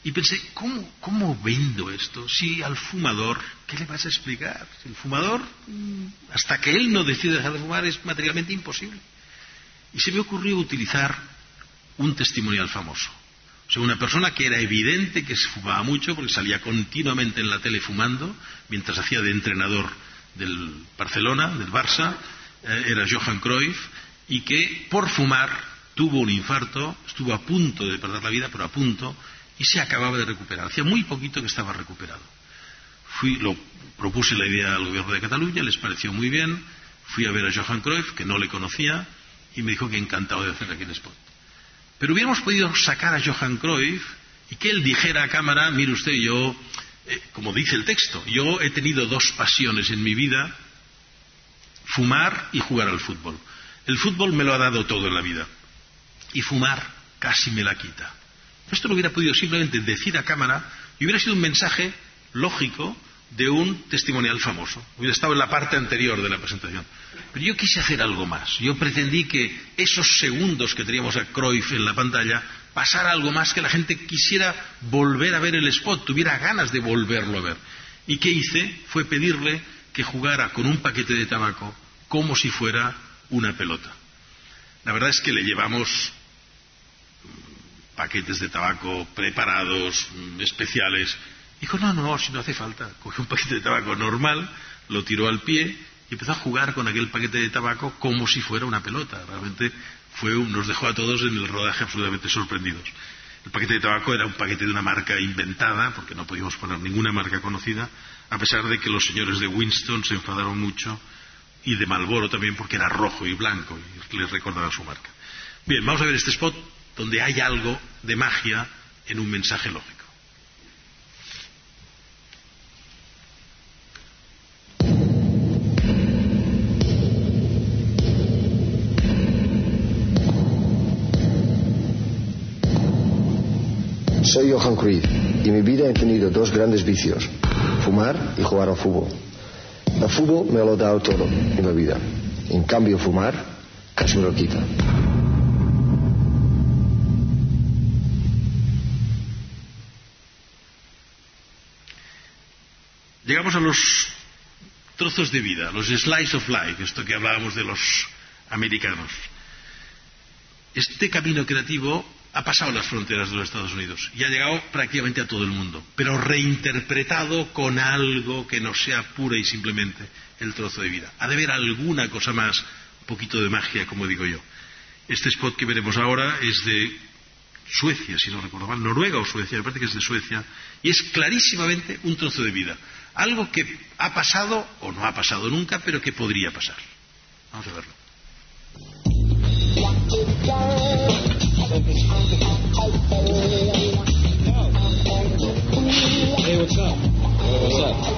Y pensé, ¿cómo vendo esto? Si al fumador, ¿qué le vas a explicar? Si el fumador, hasta que él no decide dejar de fumar, es materialmente imposible. Y se me ocurrió utilizar un testimonial famoso. O sea, una persona que era evidente que se fumaba mucho, porque salía continuamente en la tele fumando, mientras hacía de entrenador del Barcelona, del Barça, era Johan Cruyff, y que por fumar tuvo un infarto, estuvo a punto de perder la vida, pero a punto, y se acababa de recuperar. Hacía muy poquito que estaba recuperado. Propuse la idea al gobierno de Cataluña, les pareció muy bien, fui a ver a Johan Cruyff, que no le conocía, y me dijo que encantado de hacer aquel spot. Pero hubiéramos podido sacar a Johan Cruyff y que él dijera a cámara, mire usted, yo, como dice el texto, yo he tenido dos pasiones en mi vida, fumar y jugar al fútbol. El fútbol me lo ha dado todo en la vida, y fumar casi me la quita. Esto lo hubiera podido simplemente decir a cámara y hubiera sido un mensaje lógico de un testimonial famoso. Hubiera estado en la parte anterior de la presentación. Pero yo quise hacer algo más. Yo pretendí que esos segundos que teníamos a Cruyff en la pantalla pasara algo más, que la gente quisiera volver a ver el spot, tuviera ganas de volverlo a ver. Y qué hice fue pedirle que jugara con un paquete de tabaco como si fuera una pelota. La verdad es que le llevamos paquetes de tabaco preparados, especiales. Dijo, no, si no hace falta. Cogió un paquete de tabaco normal, lo tiró al pie y empezó a jugar con aquel paquete de tabaco como si fuera una pelota. Realmente nos dejó a todos en el rodaje absolutamente sorprendidos. El paquete de tabaco era un paquete de una marca inventada, porque no podíamos poner ninguna marca conocida, a pesar de que los señores de Winston se enfadaron mucho, y de Marlboro también, porque era rojo y blanco, y les recordaban su marca. Bien, vamos a ver este spot donde hay algo de magia en un mensaje lógico. Soy Johan Cruyff y en mi vida he tenido dos grandes vicios, fumar y jugar al fútbol. El fútbol me lo ha dado todo en la vida. En cambio, fumar casi me lo quita. Llegamos a los trozos de vida, los slice of life, esto que hablábamos de los americanos. Este camino creativo ha pasado las fronteras de los Estados Unidos y ha llegado prácticamente a todo el mundo, pero reinterpretado con algo que no sea pura y simplemente el trozo de vida. Ha de haber alguna cosa más, un poquito de magia, como digo yo. Este spot que veremos ahora es de Suecia, si no recuerdo mal, Noruega o Suecia, me parece que es de Suecia, y es clarísimamente un trozo de vida. Algo que ha pasado o no ha pasado nunca, pero que podría pasar. Vamos a verlo. Hey, what's up? What's up?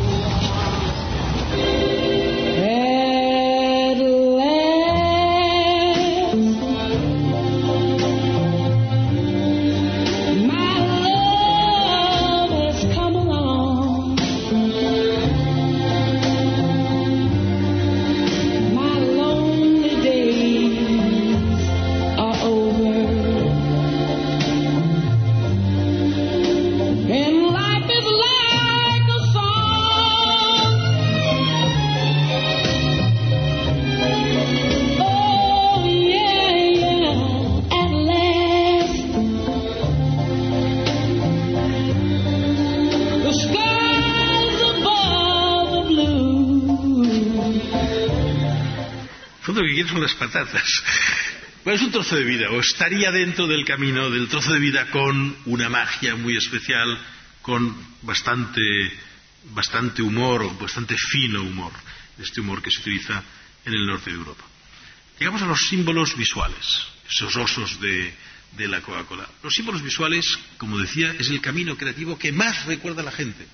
Lo que quiero son las patatas. Bueno, es un trozo de vida, o estaría dentro del camino del trozo de vida con una magia muy especial, con bastante humor, o bastante fino humor, este humor que se utiliza en el norte de Europa. Llegamos a los símbolos visuales, esos osos de la Coca-Cola. Los símbolos visuales, como decía, es el camino creativo que más recuerda a la gente.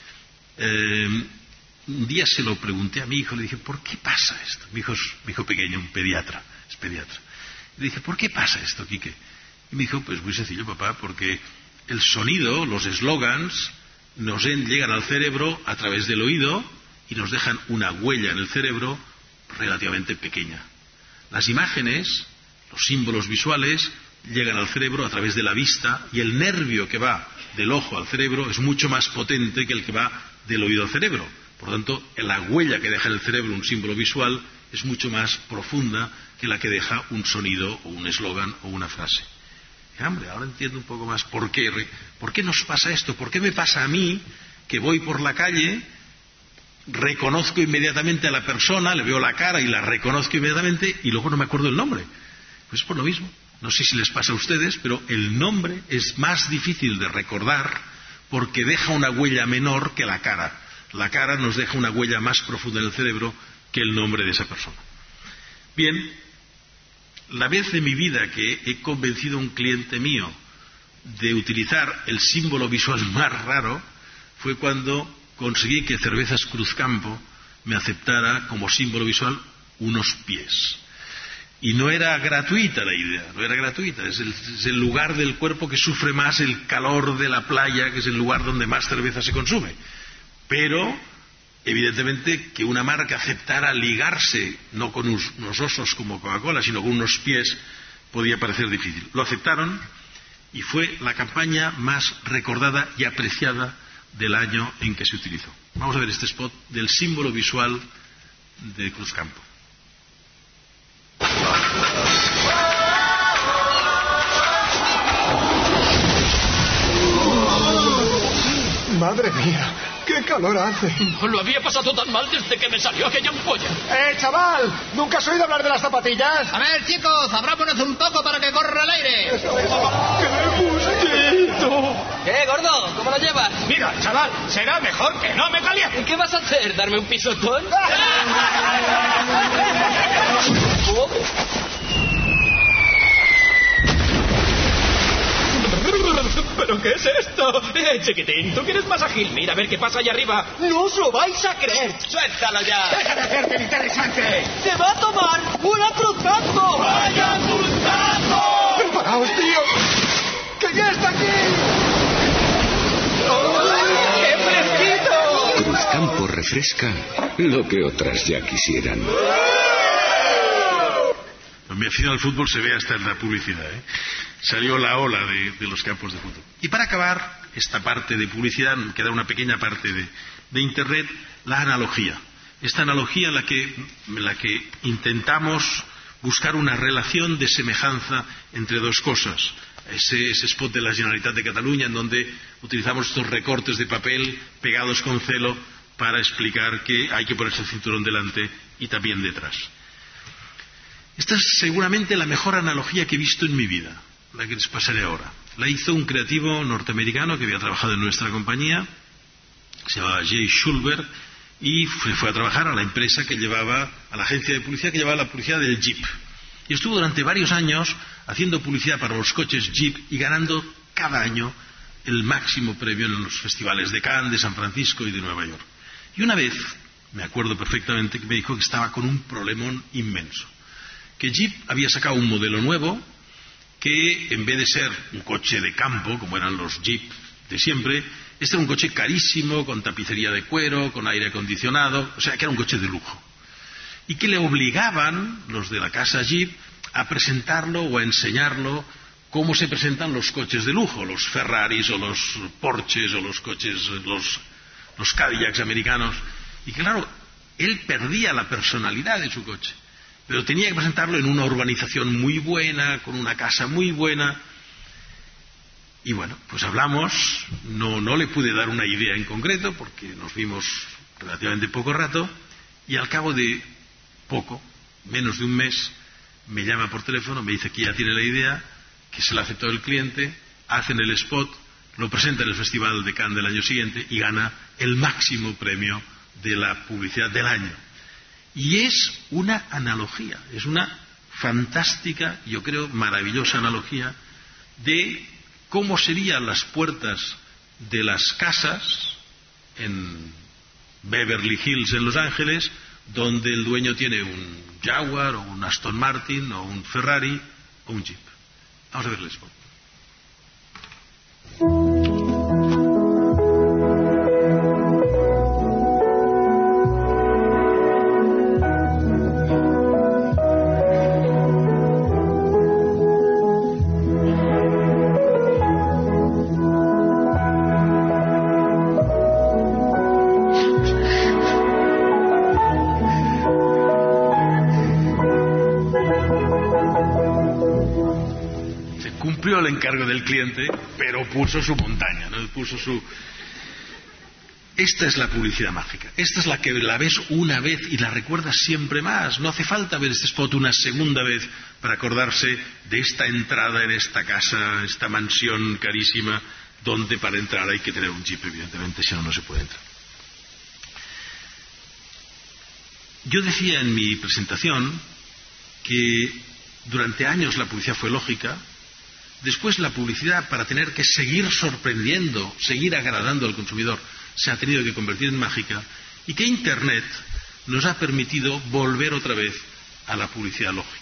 Un día se lo pregunté a mi hijo, le dije, ¿por qué pasa esto? Mi hijo pequeño, es pediatra. Le dije, ¿por qué pasa esto, Quique? Y me dijo, pues muy sencillo, papá, porque el sonido, los eslogans, nos llegan al cerebro a través del oído y nos dejan una huella en el cerebro relativamente pequeña. Las imágenes, los símbolos visuales, llegan al cerebro a través de la vista, y el nervio que va del ojo al cerebro es mucho más potente que el que va del oído al cerebro. Por lo tanto, la huella que deja en el cerebro un símbolo visual es mucho más profunda que la que deja un sonido o un eslogan o una frase. Hombre, ahora entiendo un poco más por qué nos pasa esto, por qué me pasa a mí que voy por la calle, reconozco inmediatamente a la persona, le veo la cara y la reconozco inmediatamente y luego no me acuerdo el nombre. Pues por lo mismo. No sé si les pasa a ustedes, pero el nombre es más difícil de recordar porque deja una huella menor que la cara. La cara nos deja una huella más profunda en el cerebro que el nombre de esa persona. Bien, la vez de mi vida que he convencido a un cliente mío de utilizar el símbolo visual más raro fue cuando conseguí que Cervezas Cruzcampo me aceptara como símbolo visual unos pies. Y no era gratuita la idea, no era gratuita. Es el lugar del cuerpo que sufre más el calor de la playa, que es el lugar donde más cerveza se consume. Pero, evidentemente, que una marca aceptara ligarse, no con unos osos como Coca-Cola, sino con unos pies, podía parecer difícil. Lo aceptaron y fue la campaña más recordada y apreciada del año en que se utilizó. Vamos a ver este spot del símbolo visual de Cruzcampo. Madre mía, qué calor hace. No lo había pasado tan mal desde que me salió aquella ampolla. Chaval, ¿nunca has oído hablar de las zapatillas? A ver, chicos, abrámonos un poco para que corra el aire. ¡Qué gustito! ¿Qué, gordo? ¿Cómo lo llevas? Mira, chaval, será mejor que no me caliente. ¿Qué vas a hacer? ¿Darme un pisotón? ¿Pero qué es esto? Chiquitín, tú que eres más ágil. Mira a ver qué pasa allá arriba. ¡No os lo vais a creer! ¡Suéltalo ya! ¡Deja de hacerte el interesante! ¡Se va a tomar una Cruzcampo! ¡Vaya Cruzcampo! ¡Preparaos, tío! ¡Que ya está aquí! ¡Qué fresquito! Cruzcampo refresca lo que otras ya quisieran. Mi afición al fútbol se ve hasta en la publicidad, ¿eh? Salió la ola de los campos de fútbol. Y para acabar esta parte de publicidad, queda una pequeña parte de Internet, la analogía. Esta analogía en la que intentamos buscar una relación de semejanza entre dos cosas. Ese spot de la Generalitat de Cataluña, en donde utilizamos estos recortes de papel pegados con celo para explicar que hay que ponerse el cinturón delante y también detrás. Esta es seguramente la mejor analogía que he visto en mi vida, la que les pasaré ahora. La hizo un creativo norteamericano que había trabajado en nuestra compañía, se llamaba Jay Schulberg, y fue a trabajar a la empresa que llevaba, a la agencia de publicidad que llevaba la publicidad del Jeep. Y estuvo durante varios años haciendo publicidad para los coches Jeep y ganando cada año el máximo premio en los festivales de Cannes, de San Francisco y de Nueva York. Y una vez, me acuerdo perfectamente, que me dijo que estaba con un problemón inmenso. Que Jeep había sacado un modelo nuevo que, en vez de ser un coche de campo, como eran los Jeep de siempre, este era un coche carísimo, con tapicería de cuero, con aire acondicionado, o sea, que era un coche de lujo. Y que le obligaban, los de la casa Jeep, a presentarlo o a enseñarlo cómo se presentan los coches de lujo, los Ferraris o los Porsches o los coches, los Cadillacs americanos. Y claro, él perdía la personalidad de su coche. Pero tenía que presentarlo en una urbanización muy buena, con una casa muy buena. Y bueno, pues hablamos, no le pude dar una idea en concreto, porque nos vimos relativamente poco rato, y al cabo de poco, menos de un mes, me llama por teléfono, me dice que ya tiene la idea, que se la aceptó el cliente, hacen el spot, lo presenta en el Festival de Cannes del año siguiente y gana el máximo premio de la publicidad del año. Y es una analogía, es una fantástica, yo creo, maravillosa analogía de cómo serían las puertas de las casas en Beverly Hills, en Los Ángeles, donde el dueño tiene un Jaguar o un Aston Martin o un Ferrari o un Jeep. Vamos a ver el spot. encargo del cliente, pero puso su montaña, ¿no? Puso su... Esta es la publicidad mágica. Esta es la que la ves una vez y la recuerdas siempre más. No hace falta ver este spot una segunda vez para acordarse de esta entrada en esta casa, esta mansión carísima, donde para entrar hay que tener un chip, evidentemente, si no, no se puede entrar. Yo decía en mi presentación que durante años la publicidad fue lógica. Después la publicidad, para tener que seguir sorprendiendo, seguir agradando al consumidor, se ha tenido que convertir en mágica, y que Internet nos ha permitido volver otra vez a la publicidad lógica.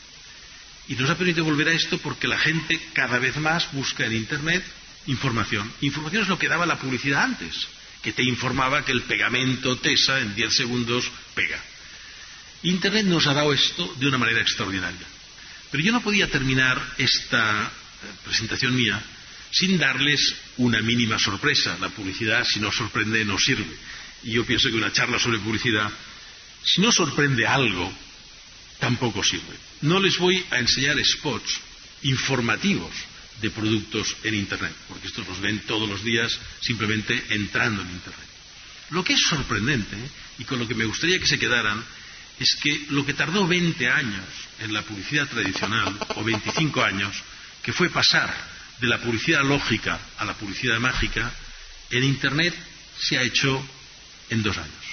Y nos ha permitido volver a esto porque la gente cada vez más busca en Internet información. Información es lo que daba la publicidad antes, que te informaba que el pegamento Tesa en 10 segundos pega. Internet nos ha dado esto de una manera extraordinaria. Pero yo no podía terminar esta presentación mía sin darles una mínima sorpresa. La publicidad, si no sorprende, no sirve. Y yo pienso que una charla sobre publicidad, si no sorprende algo, tampoco sirve. No les voy a enseñar spots informativos de productos en Internet, porque estos los ven todos los días simplemente entrando en Internet. Lo que es sorprendente, y con lo que me gustaría que se quedaran, es que lo que tardó 20 años en la publicidad tradicional, o 25 años, que fue pasar de la publicidad lógica a la publicidad mágica, en Internet se ha hecho en 2 años.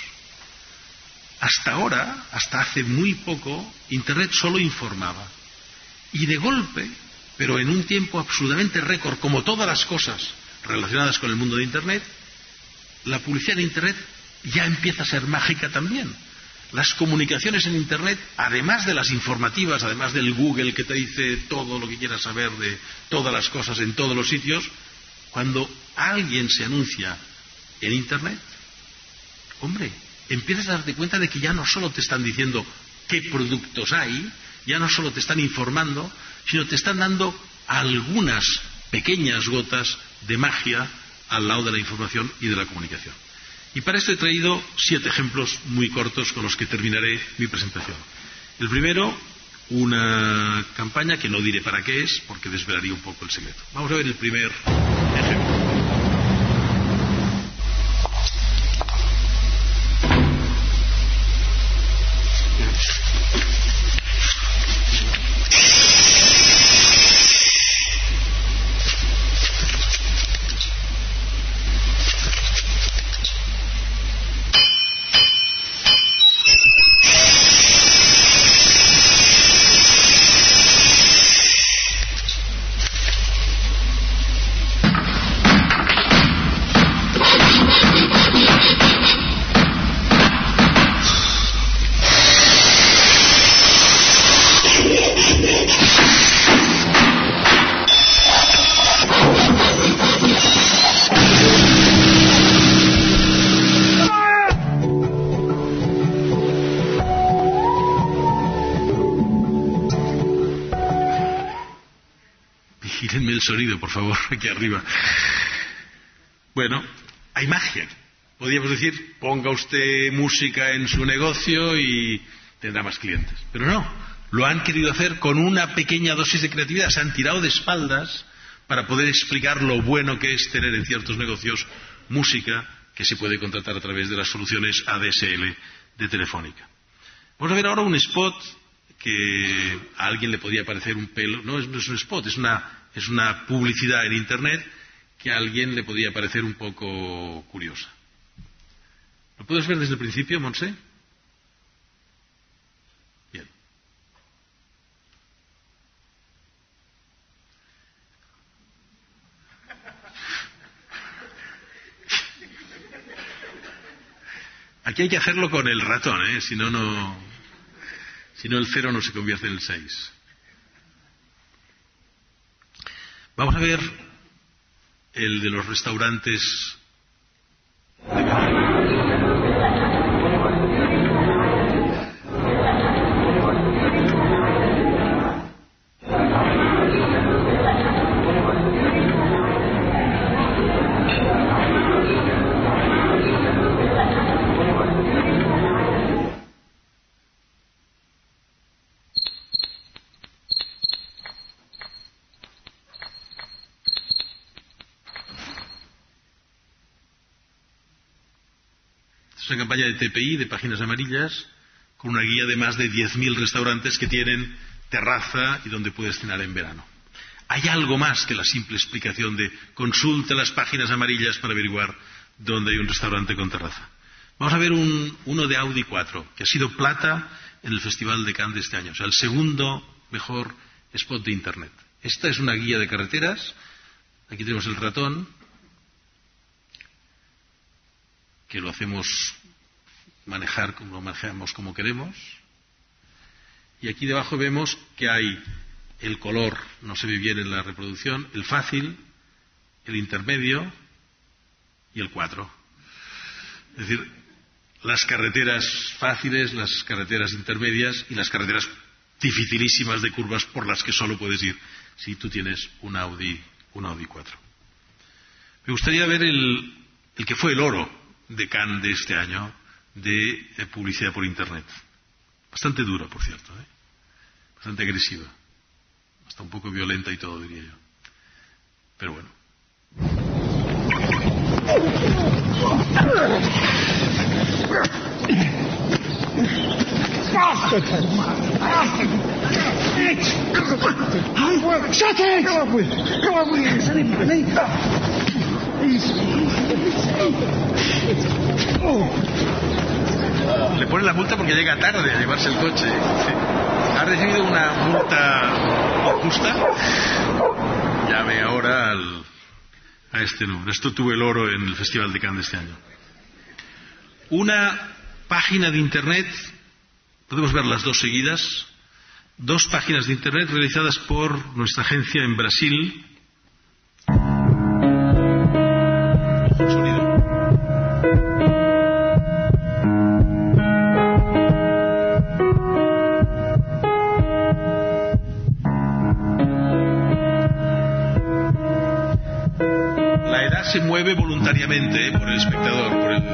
Hasta ahora, hasta hace muy poco, Internet solo informaba. Y de golpe, pero en un tiempo absolutamente récord, como todas las cosas relacionadas con el mundo de Internet, la publicidad en Internet ya empieza a ser mágica también. Las comunicaciones en Internet, además de las informativas, además del Google que te dice todo lo que quieras saber de todas las cosas en todos los sitios, cuando alguien se anuncia en Internet, hombre, empiezas a darte cuenta de que ya no solo te están diciendo qué productos hay, ya no solo te están informando, sino te están dando algunas pequeñas gotas de magia al lado de la información y de la comunicación. Y para esto he traído 7 ejemplos muy cortos con los que terminaré mi presentación. El primero, una campaña que no diré para qué es, porque desvelaría un poco el secreto. Vamos a ver el primer ejemplo. Vigílenme el sonido, por favor, aquí arriba. Bueno, hay magia. Podríamos decir, ponga usted música en su negocio y tendrá más clientes. Pero no, lo han querido hacer con una pequeña dosis de creatividad. Se han tirado de espaldas para poder explicar lo bueno que es tener en ciertos negocios música que se puede contratar a través de las soluciones ADSL de Telefónica. Vamos a ver ahora un spot que a alguien le podría parecer un pelo. No es un spot, es una publicidad en Internet que a alguien le podría parecer un poco curiosa. ¿Lo puedes ver desde el principio, Monse? Bien. Aquí hay que hacerlo con el ratón, ¿eh? Si no el 0 no se convierte en el 6. Vamos a ver el de los restaurantes de Madrid. Es una campaña de TPI, de páginas amarillas, con una guía de más de 10.000 restaurantes que tienen terraza y donde puedes cenar en verano. Hay algo más que la simple explicación de consulte las páginas amarillas para averiguar dónde hay un restaurante con terraza. Vamos a ver uno de Audi 4, que ha sido plata en el Festival de Cannes de este año. O sea, el segundo mejor spot de Internet. Esta es una guía de carreteras. Aquí tenemos el ratón, que lo hacemos manejar, lo manejamos como queremos. Y aquí debajo vemos que hay el color, no se ve bien en la reproducción, el fácil, el intermedio y el 4. Es decir, las carreteras fáciles, las carreteras intermedias y las carreteras dificilísimas de curvas por las que solo puedes ir si tú tienes un Audi 4. Me gustaría ver el que fue el oro de Cannes de este año de publicidad por Internet. Bastante dura, por cierto, bastante agresiva. Hasta un poco violenta y todo, diría yo. Pero bueno. Shut it! Come on, please. Come on, please. Le ponen la multa porque llega tarde a llevarse el coche. Sí. ¿Ha recibido una multa injusta? Llame ahora a este número. Esto tuvo el oro en el Festival de Cannes de este año. Una página de Internet, podemos ver las dos seguidas, 2 páginas de Internet realizadas por nuestra agencia en Brasil. La edad se mueve voluntariamente por el espectador, por el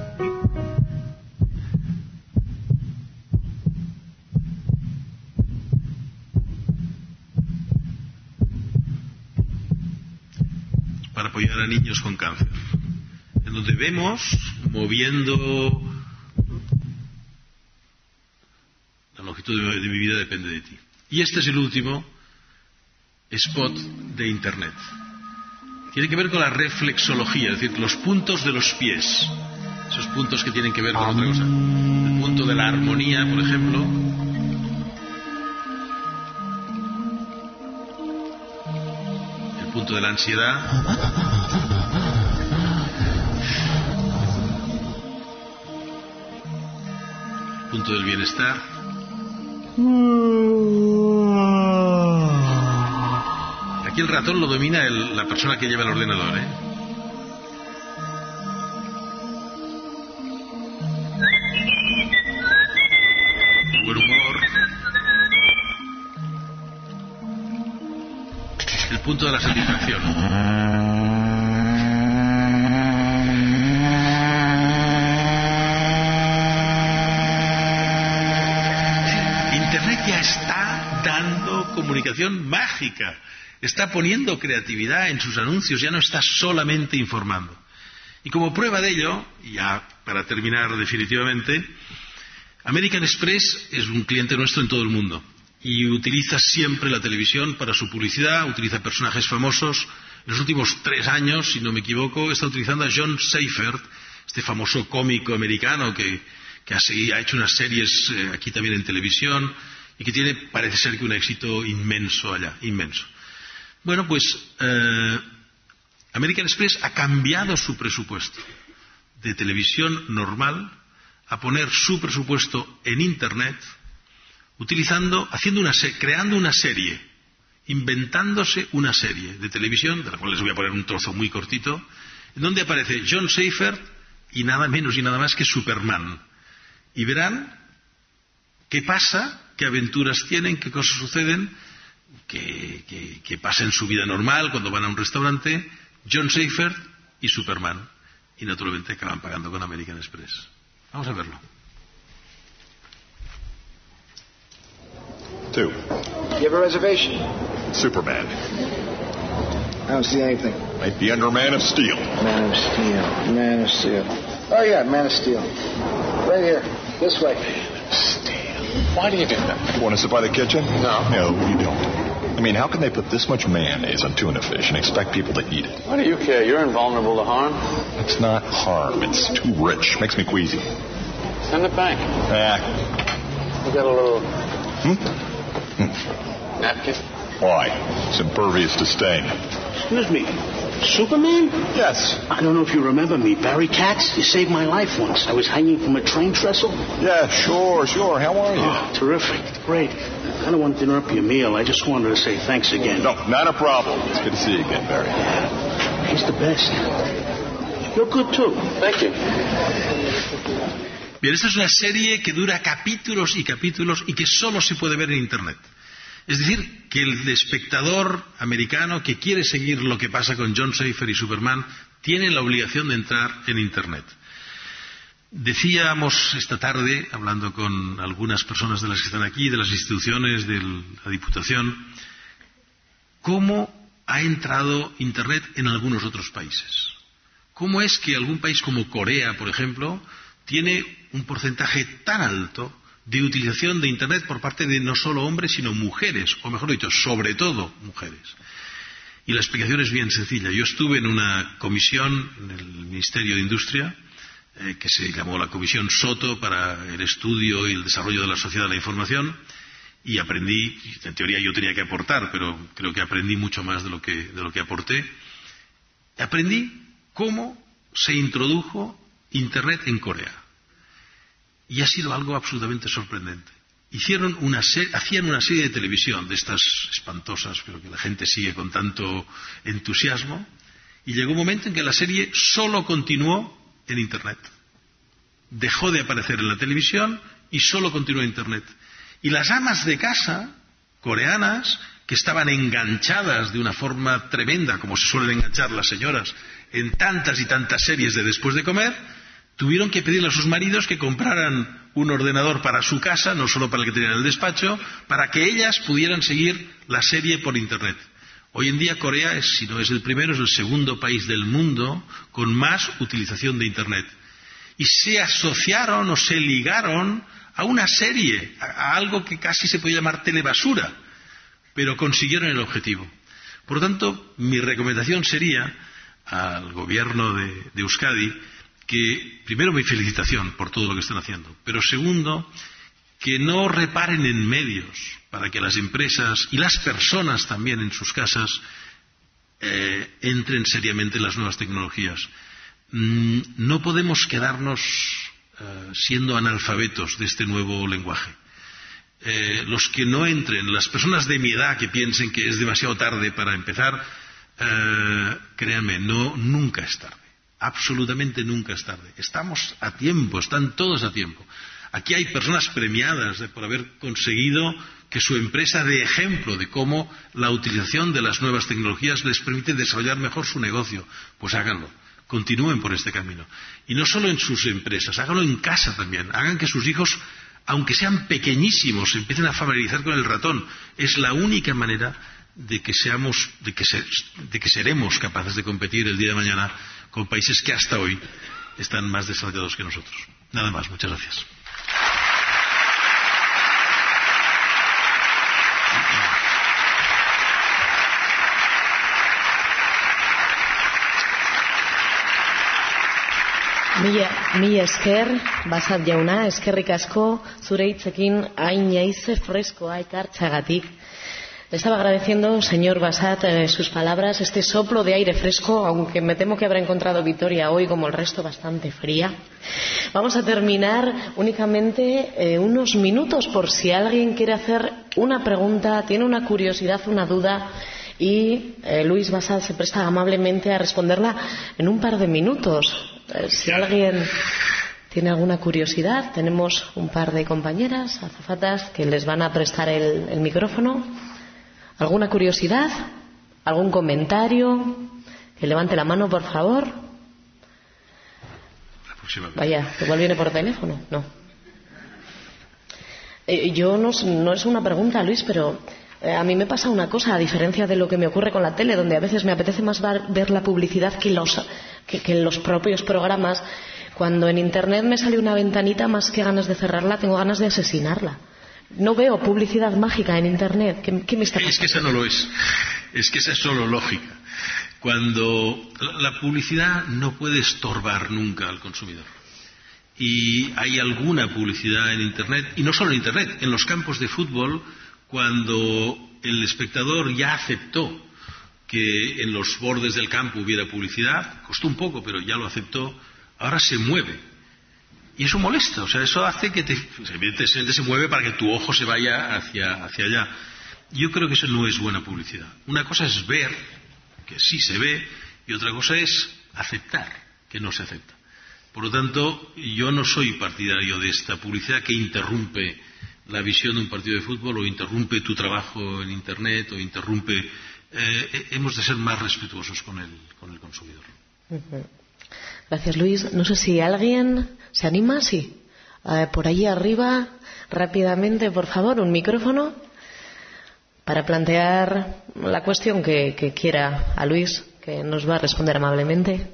para apoyar a niños con cáncer, en donde vemos moviendo la longitud de mi vida depende de ti. Y este es el último spot de Internet. Tiene que ver con la reflexología, es decir, los puntos de los pies, esos puntos que tienen que ver con otra cosa. El punto de la armonía, por ejemplo. El punto de la ansiedad. El punto del bienestar. Aquí el ratón lo domina la persona que lleva el ordenador, Buen humor. El punto de la satisfacción. Internet ya está dando comunicación mágica. Está poniendo creatividad en sus anuncios, ya no está solamente informando. Y como prueba de ello, ya para terminar definitivamente, American Express es un cliente nuestro en todo el mundo y utiliza siempre la televisión para su publicidad, utiliza personajes famosos. En los últimos 3 años, si no me equivoco, está utilizando a John Seifert, este famoso cómico americano que ha hecho unas series aquí también en televisión y que tiene, parece ser que un éxito inmenso allá, inmenso. Bueno, pues American Express ha cambiado su presupuesto de televisión normal a poner su presupuesto en Internet, creando una serie, inventándose una serie de televisión, de la cual les voy a poner un trozo muy cortito, en donde aparece John Seifert y nada menos y nada más que Superman. Y verán qué pasa, qué aventuras tienen, qué cosas suceden, que pasa en su vida normal cuando van a un restaurante, John Seifert y Superman. Y naturalmente acaban pagando con American Express. Vamos a verlo. 2. You have a reservation? Superman. I don't see anything. Might be under Man of Steel. Man of Steel. Man of Steel. Oh, yeah, Man of Steel. Right here. This way. Steel. Why do you do that? You want us to buy the kitchen? No. No, we don't. I mean, how can they put this much mayonnaise on tuna fish and expect people to eat it? Why do you care? You're invulnerable to harm. It's not harm. It's too rich. Makes me queasy. Send it back. We got a little... napkin? Why? It's impervious to stain. Excuse me. Superman? Yes. I don't know if you remember me. Barry Katz, you saved my life once. I was hanging from a train trestle. Yeah, sure. How are you? Oh, terrific. Great. I don't want to interrupt your meal. I just wanted to say thanks again. No, not a problem. It's good to see you again, Barry. Yeah. He's the best. You're good, too. Thank you. Bien, esta es una serie que dura capítulos y capítulos y que solo se puede ver en Internet. Es decir, que el espectador americano que quiere seguir lo que pasa con John Schaefer y Superman tiene la obligación de entrar en Internet. Decíamos esta tarde, hablando con algunas personas de las que están aquí, de las instituciones, de la Diputación, cómo ha entrado Internet en algunos otros países. ¿Cómo es que algún país como Corea, por ejemplo, tiene un porcentaje tan alto de utilización de Internet por parte de no solo hombres, sino mujeres, o mejor dicho, sobre todo mujeres? Y la explicación es bien sencilla. Yo estuve en una comisión en el Ministerio de Industria, que se llamó la Comisión Soto para el estudio y el desarrollo de la sociedad de la información, y aprendí, en teoría yo tenía que aportar, pero creo que aprendí mucho más de lo que aporté. Aprendí cómo se introdujo Internet en Corea. Y ha sido algo absolutamente sorprendente. Hacían una serie de televisión de estas espantosas, pero que la gente sigue con tanto entusiasmo, y llegó un momento en que la serie solo continuó en Internet. Dejó de aparecer en la televisión y solo continuó en Internet. Y las amas de casa coreanas, que estaban enganchadas de una forma tremenda, como se suelen enganchar las señoras, en tantas y tantas series de después de comer, tuvieron que pedirle a sus maridos que compraran un ordenador para su casa, no solo para el que tenían en el despacho, para que ellas pudieran seguir la serie por Internet. Hoy en día Corea, si no es el primero, es el segundo país del mundo con más utilización de Internet. Y se asociaron o se ligaron a una serie, a algo que casi se puede llamar telebasura, pero consiguieron el objetivo. Por lo tanto, mi recomendación sería al gobierno de Euskadi que, primero, mi felicitación por todo lo que están haciendo, pero segundo, que no reparen en medios para que las empresas y las personas también en sus casas entren seriamente en las nuevas tecnologías. No podemos quedarnos siendo analfabetos de este nuevo lenguaje. Los que no entren, las personas de mi edad que piensen que es demasiado tarde para empezar, créanme, nunca es tarde. Absolutamente nunca es tarde. Estamos a tiempo, están todos a tiempo. Aquí hay personas premiadas por haber conseguido que su empresa dé ejemplo de cómo la utilización de las nuevas tecnologías les permite desarrollar mejor su negocio. Pues háganlo. Continúen por este camino. Y no solo en sus empresas, háganlo en casa también. Hagan que sus hijos, aunque sean pequeñísimos, se empiecen a familiarizar con el ratón. Es la única manera de que seremos capaces de competir el día de mañana con países que hasta hoy están más desarrollados que nosotros. Nada más. Muchas gracias. Mila esker, Basat jauna, eskerrik asko zure hitzekin hain jaize freskoa ekartzeagatik. Le estaba agradeciendo, señor Basat, sus palabras, este soplo de aire fresco, aunque me temo que habrá encontrado Vitoria hoy, como el resto, bastante fría. Vamos a terminar únicamente unos minutos por si alguien quiere hacer una pregunta, tiene una curiosidad, una duda, y Luis Basat se presta amablemente a responderla en un par de minutos. Si alguien tiene alguna curiosidad, tenemos un par de compañeras, azafatas, que les van a prestar el micrófono. ¿Alguna curiosidad? ¿Algún comentario? Que levante la mano, por favor. Vaya, igual viene por teléfono. No. No es una pregunta, Luis, pero a mí me pasa una cosa, a diferencia de lo que me ocurre con la tele, donde a veces me apetece más ver la publicidad que los propios programas. Cuando en Internet me sale una ventanita, más que ganas de cerrarla, tengo ganas de asesinarla. No veo publicidad mágica en Internet. ¿Qué me está pasando? Es que esa no lo es. Es que esa es solo lógica. Cuando la publicidad no puede estorbar nunca al consumidor. Y hay alguna publicidad en Internet, y no solo en Internet, en los campos de fútbol, cuando el espectador ya aceptó que en los bordes del campo hubiera publicidad, costó un poco, pero ya lo aceptó, ahora se mueve. Y eso molesta, o sea, eso hace que evidentemente se mueve para que tu ojo se vaya hacia allá. Yo creo que eso no es buena publicidad. Una cosa es ver, que sí se ve, y otra cosa es aceptar, que no se acepta. Por lo tanto, yo no soy partidario de esta publicidad que interrumpe la visión de un partido de fútbol, o interrumpe tu trabajo en Internet, o interrumpe... hemos de ser más respetuosos con el consumidor. Gracias, Luis. No sé si alguien se anima. Sí. Por allí arriba, rápidamente, por favor, un micrófono para plantear la cuestión que quiera a Luis, que nos va a responder amablemente.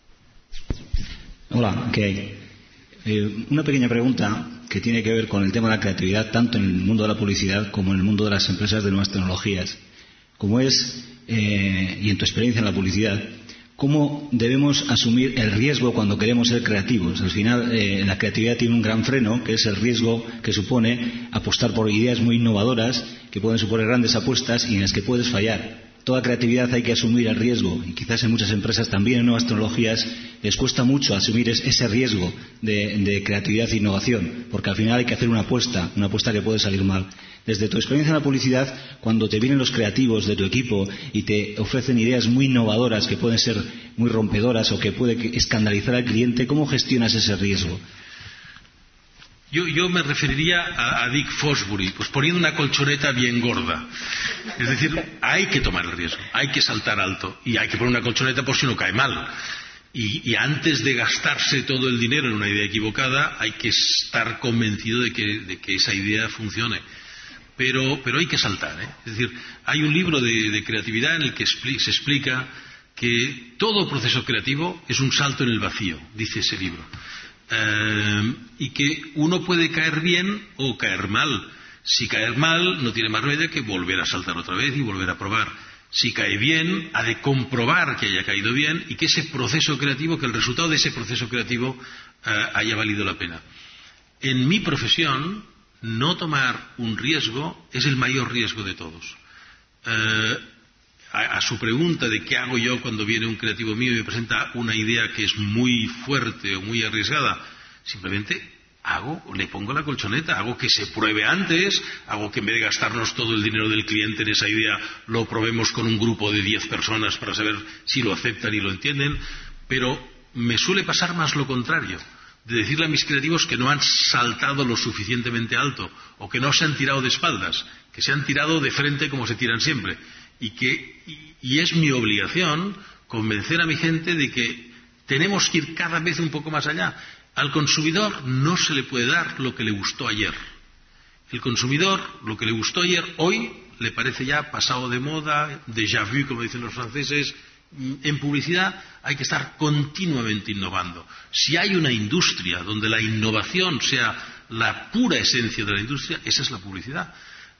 Hola, ¿qué hay? Una pequeña pregunta que tiene que ver con el tema de la creatividad, tanto en el mundo de la publicidad como en el mundo de las empresas de nuevas tecnologías. Como es, y en tu experiencia en la publicidad, ¿cómo debemos asumir el riesgo cuando queremos ser creativos? Al final, la creatividad tiene un gran freno, que es el riesgo que supone apostar por ideas muy innovadoras, que pueden suponer grandes apuestas y en las que puedes fallar. Toda creatividad hay que asumir el riesgo, y quizás en muchas empresas, también en nuevas tecnologías, les cuesta mucho asumir ese riesgo de creatividad e innovación, porque al final hay que hacer una apuesta que puede salir mal. Desde tu experiencia en la publicidad, cuando te vienen los creativos de tu equipo y te ofrecen ideas muy innovadoras que pueden ser muy rompedoras o que puede escandalizar al cliente, ¿cómo gestionas ese riesgo? Yo me referiría a Dick Fosbury, pues poniendo una colchoneta bien gorda. Es decir, hay que tomar el riesgo, hay que saltar alto y hay que poner una colchoneta por si no cae mal. Y antes de gastarse todo el dinero en una idea equivocada, hay que estar convencido de que esa idea funcione. Pero hay que saltar, ¿eh? Es decir, hay un libro de creatividad en el que se explica que todo proceso creativo es un salto en el vacío, dice ese libro. Y que uno puede caer bien o caer mal. Si caer mal, no tiene más remedio que volver a saltar otra vez y volver a probar. Si cae bien, ha de comprobar que haya caído bien y que ese proceso creativo, que el resultado de ese proceso creativo haya valido la pena. En mi profesión, no tomar un riesgo es el mayor riesgo de todos. A su pregunta de qué hago yo cuando viene un creativo mío y me presenta una idea que es muy fuerte o muy arriesgada, simplemente le pongo la colchoneta, hago que se pruebe antes, hago que en vez de gastarnos todo el dinero del cliente en esa idea, lo probemos con un grupo de 10 personas para saber si lo aceptan y lo entienden, pero me suele pasar más lo contrario, de decirle a mis creativos que no han saltado lo suficientemente alto o que no se han tirado de espaldas, que se han tirado de frente como se tiran siempre. Y es mi obligación convencer a mi gente de que tenemos que ir cada vez un poco más allá. Al consumidor no se le puede dar lo que le gustó ayer. El consumidor, lo que le gustó ayer, hoy le parece ya pasado de moda, déjà vu, como dicen los franceses. En publicidad hay que estar continuamente innovando. Si hay una industria donde la innovación sea la pura esencia de la industria, esa es la publicidad.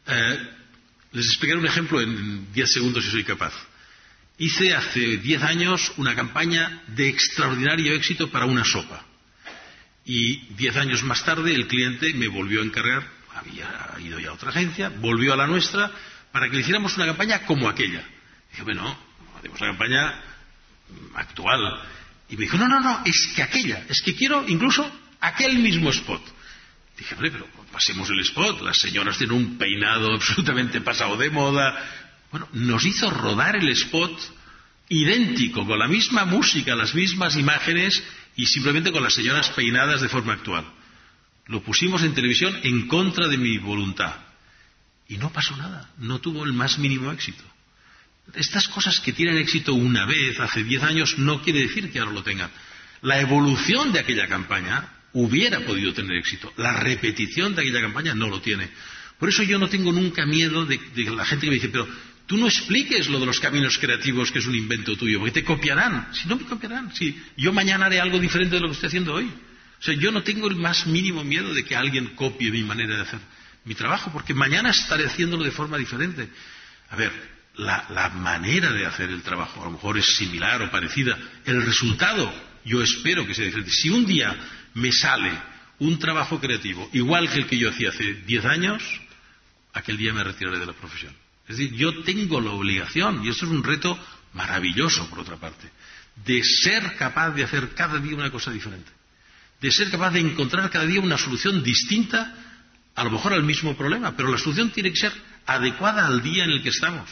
Les explicaré un ejemplo en 10 segundos si soy capaz. Hice hace 10 años una campaña de extraordinario éxito para una sopa. Y 10 años más tarde el cliente me volvió a encargar, había ido ya a otra agencia, volvió a la nuestra para que le hiciéramos una campaña como aquella. Dije, bueno, hacemos la campaña actual. Y me dijo, no, es que aquella, es que quiero incluso aquel mismo spot. Dije, hombre, pero pasemos el spot, las señoras tienen un peinado absolutamente pasado de moda. Bueno, nos hizo rodar el spot idéntico, con la misma música, las mismas imágenes y simplemente con las señoras peinadas de forma actual. Lo pusimos en televisión en contra de mi voluntad. Y no pasó nada, no tuvo el más mínimo éxito. Estas cosas que tienen éxito una vez, hace 10 años, no quiere decir que ahora lo tengan. La evolución de aquella campaña hubiera podido tener éxito. La repetición de aquella campaña no lo tiene. Por eso yo no tengo nunca miedo de la gente que me dice, pero Tú no expliques lo de los caminos creativos, que es un invento tuyo, porque te copiarán. Si no me copiarán, si yo mañana haré algo diferente de lo que estoy haciendo hoy. O sea, yo no tengo el más mínimo miedo de que alguien copie mi manera de hacer mi trabajo, porque mañana estaré haciéndolo de forma diferente. A ver, la manera de hacer el trabajo a lo mejor es similar o parecida. El resultado, yo espero que sea diferente. Si un día me sale un trabajo creativo igual que el que yo hacía hace 10 años, aquel día me retiraré de la profesión. Es decir, yo tengo la obligación, y esto es un reto maravilloso, por otra parte, de ser capaz de hacer cada día una cosa diferente. De ser capaz de encontrar cada día una solución distinta, a lo mejor al mismo problema, pero la solución tiene que ser adecuada al día en el que estamos.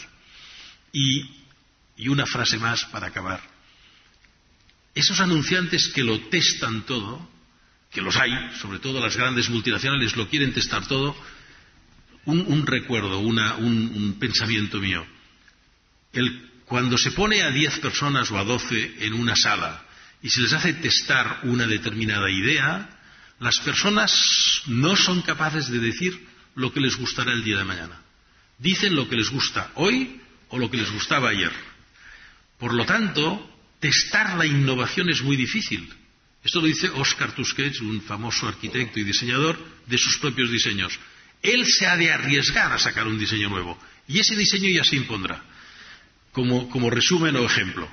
Y una frase más para acabar. Esos anunciantes que lo testan todo, que los hay, sobre todo las grandes multinacionales lo quieren testar todo, un recuerdo, un pensamiento mío. Cuando se pone a 10 personas o a 12 en una sala y se les hace testar una determinada idea, las personas no son capaces de decir lo que les gustará el día de mañana. Dicen lo que les gusta hoy o lo que les gustaba ayer. Por lo tanto, testar la innovación es muy difícil. Esto lo dice Oscar Tusquets, un famoso arquitecto y diseñador, de sus propios diseños. Él se ha de arriesgar a sacar un diseño nuevo y ese diseño ya se impondrá. Como resumen o ejemplo,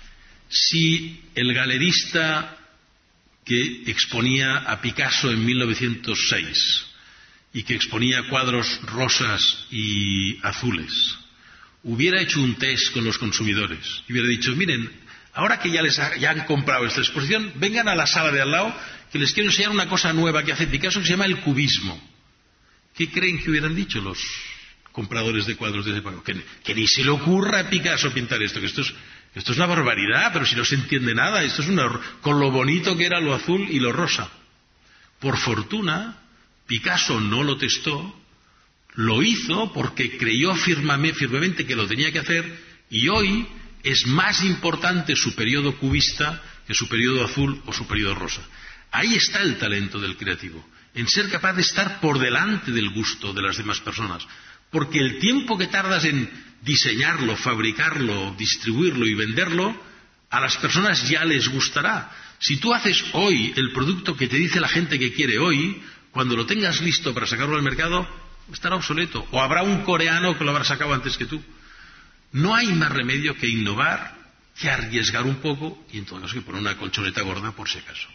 si el galerista que exponía a Picasso en 1906 y que exponía cuadros rosas y azules hubiera hecho un test con los consumidores y hubiera dicho, miren, ahora que ya han comprado esta exposición, vengan a la sala de al lado que les quiero enseñar una cosa nueva que hace Picasso que se llama el cubismo. ¿Qué creen que hubieran dicho los compradores de cuadros de ese época? Que ni se le ocurra a Picasso pintar esto, que esto es una barbaridad, pero si no se entiende nada, esto es con lo bonito que era lo azul y lo rosa. Por fortuna, Picasso no lo testó, lo hizo porque creyó firmemente que lo tenía que hacer, y hoy es más importante su periodo cubista que su periodo azul o su periodo rosa. Ahí está el talento del creativo, en ser capaz de estar por delante del gusto de las demás personas, porque el tiempo que tardas en diseñarlo, fabricarlo, distribuirlo y venderlo, a las personas ya les gustará. Si tú haces hoy el producto que te dice la gente que quiere hoy, cuando lo tengas listo para sacarlo al mercado, estará obsoleto, o habrá un coreano que lo habrá sacado antes que tú. No hay más remedio que innovar, que arriesgar un poco, y en todo caso que poner una colchoneta gorda por si acaso.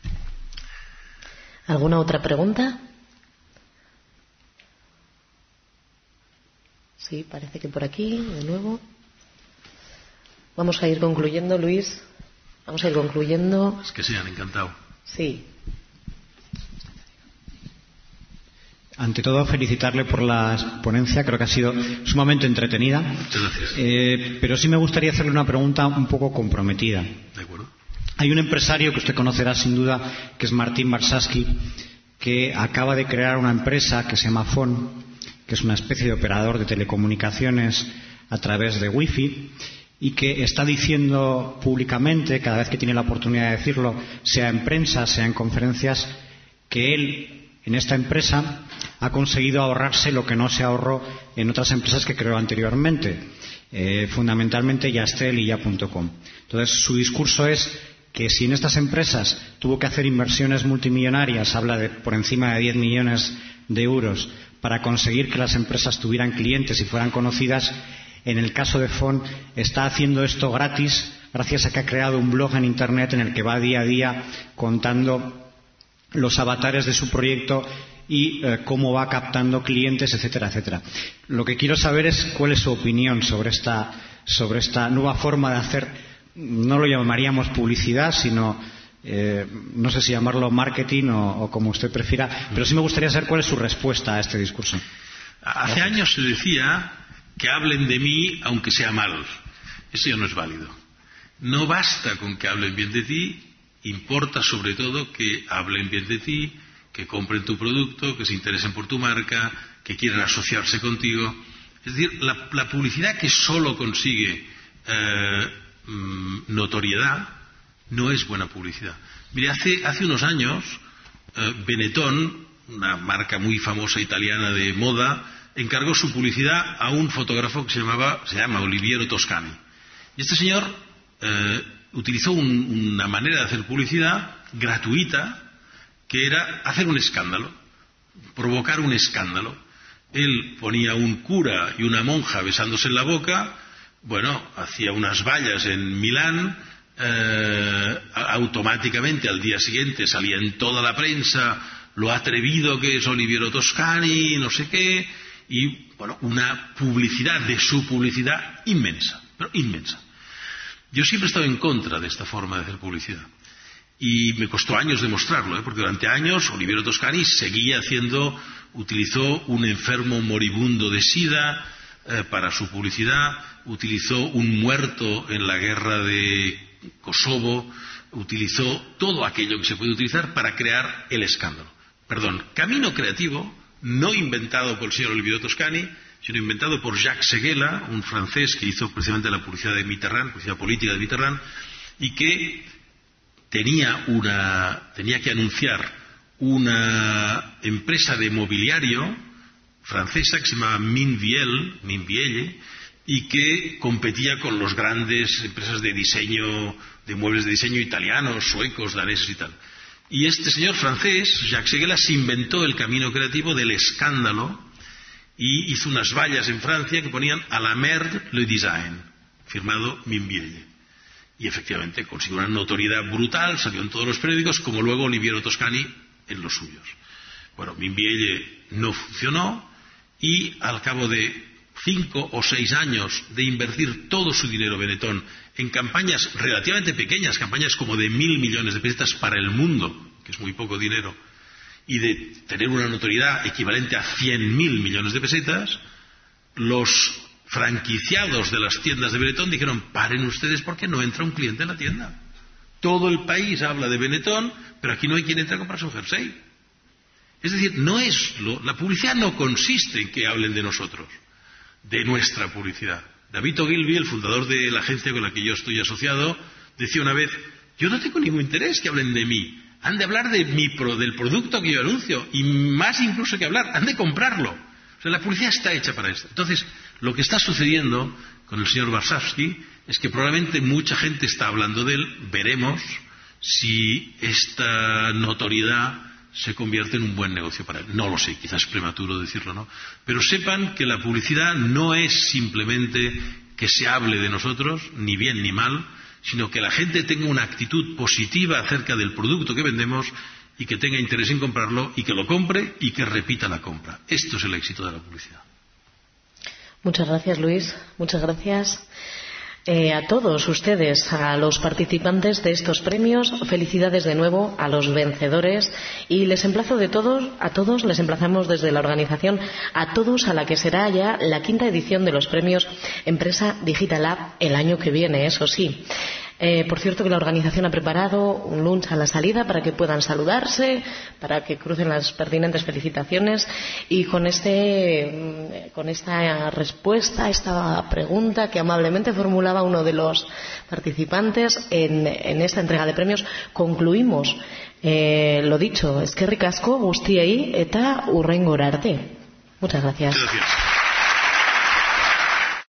¿Alguna otra pregunta? Sí, parece que por aquí, de nuevo. Vamos a ir concluyendo, Luis. Vamos a ir concluyendo. Es que sí, han encantado. Sí. Ante todo, felicitarle por la ponencia. Creo que ha sido sumamente entretenida. Muchas gracias. Pero sí me gustaría hacerle una pregunta un poco comprometida. De acuerdo. Hay un empresario que usted conocerá sin duda, que es Martín Barsaski, que acaba de crear una empresa que se llama FON, que es una especie de operador de telecomunicaciones a través de Wi-Fi, y que está diciendo públicamente, cada vez que tiene la oportunidad de decirlo, sea en prensa, sea en conferencias, que él, en esta empresa, ha conseguido ahorrarse lo que no se ahorró en otras empresas que creó anteriormente, fundamentalmente Yastel y Ya.com. Entonces, su discurso es que si en estas empresas tuvo que hacer inversiones multimillonarias, habla de por encima de 10 millones de euros, para conseguir que las empresas tuvieran clientes y fueran conocidas, en el caso de FON está haciendo esto gratis, gracias a que ha creado un blog en Internet en el que va día a día contando los avatares de su proyecto y cómo va captando clientes, etcétera, etcétera. Lo que quiero saber es cuál es su opinión sobre esta nueva forma de hacer. No lo llamaríamos publicidad, sino no sé si llamarlo marketing o como usted prefiera, pero sí me gustaría saber cuál es su respuesta a este discurso. Hace años se decía que hablen de mí aunque sea mal. Eso ya no es válido. No basta con que hablen bien de ti, importa sobre todo que hablen bien de ti, que compren tu producto, que se interesen por tu marca, que quieran asociarse contigo. Es decir, la publicidad que solo consigue notoriedad no es buena publicidad. Mire, hace unos años Benetton, una marca muy famosa italiana de moda, encargó su publicidad a un fotógrafo que se llama Oliviero Toscani. Y este señor utilizó una manera de hacer publicidad gratuita, que era hacer un escándalo, provocar un escándalo. Él ponía un cura y una monja besándose en la boca, hacía unas vallas en Milán, automáticamente al día siguiente salía en toda la prensa lo atrevido que es Oliviero Toscani, no sé qué, y una publicidad de su publicidad inmensa, pero inmensa. Yo siempre he estado en contra de esta forma de hacer publicidad. Y me costó años demostrarlo, porque durante años Oliviero Toscani utilizó un enfermo moribundo de SIDA para su publicidad, utilizó un muerto en la guerra de Kosovo, utilizó todo aquello que se puede utilizar para crear el escándalo. Camino creativo, no inventado por el señor Oliviero Toscani, sino inventado por Jacques Seguela, un francés que hizo precisamente la publicidad de Mitterrand, publicidad política de Mitterrand, y que tenía que anunciar una empresa de mobiliario francesa que se llamaba Minvielle, y que competía con las grandes empresas de diseño, de muebles de diseño italianos, suecos, daneses y tal. Y este señor francés, Jacques Seguela, se inventó el camino creativo del escándalo y hizo unas vallas en Francia que ponían "à la merde le design", firmado Minvielle. Y efectivamente consiguió una notoriedad brutal, salió en todos los periódicos, como luego Oliviero Toscani en los suyos. Minvielle no funcionó, y al cabo de 5 o 6 años de invertir todo su dinero Benetton en campañas relativamente pequeñas, campañas como de 1.000 millones de pesetas para el mundo, que es muy poco dinero, y de tener una notoriedad equivalente a 100.000 millones de pesetas, los franquiciados de las tiendas de Benetton dijeron: paren ustedes, porque no entra un cliente en la tienda. Todo el país habla de Benetton, pero aquí no hay quien entre a comprar su jersey. Es decir, la publicidad no consiste en que hablen de nosotros, de nuestra publicidad. David Ogilvy, el fundador de la agencia con la que yo estoy asociado, decía una vez: yo no tengo ningún interés que hablen de mí, han de hablar del producto que yo anuncio, y más incluso que hablar, han de comprarlo. O sea, la publicidad está hecha para esto. Entonces, lo que está sucediendo con el señor Warshawski es que probablemente mucha gente está hablando de él. Veremos si esta notoriedad se convierte en un buen negocio para él. No lo sé, quizás es prematuro decirlo, ¿no? Pero sepan que la publicidad no es simplemente que se hable de nosotros, ni bien ni mal, sino que la gente tenga una actitud positiva acerca del producto que vendemos, y que tenga interés en comprarlo, y que lo compre, y que repita la compra. Esto es el éxito de la publicidad. Muchas gracias, Luis. Muchas gracias a todos ustedes, a los participantes de estos premios. Felicidades de nuevo a los vencedores, y les emplazo a todos les emplazamos desde la organización a todos a la que será ya la 5ª edición de los premios Empresa Digital Lab el año que viene, eso sí. Por cierto, que la organización ha preparado un lunch a la salida para que puedan saludarse, para que crucen las pertinentes felicitaciones, y con esta respuesta, esta pregunta que amablemente formulaba uno de los participantes en esta entrega de premios, concluimos. Lo dicho, eskerrik asko guztiei eta hurrengora arte. Muchas gracias. Gracias.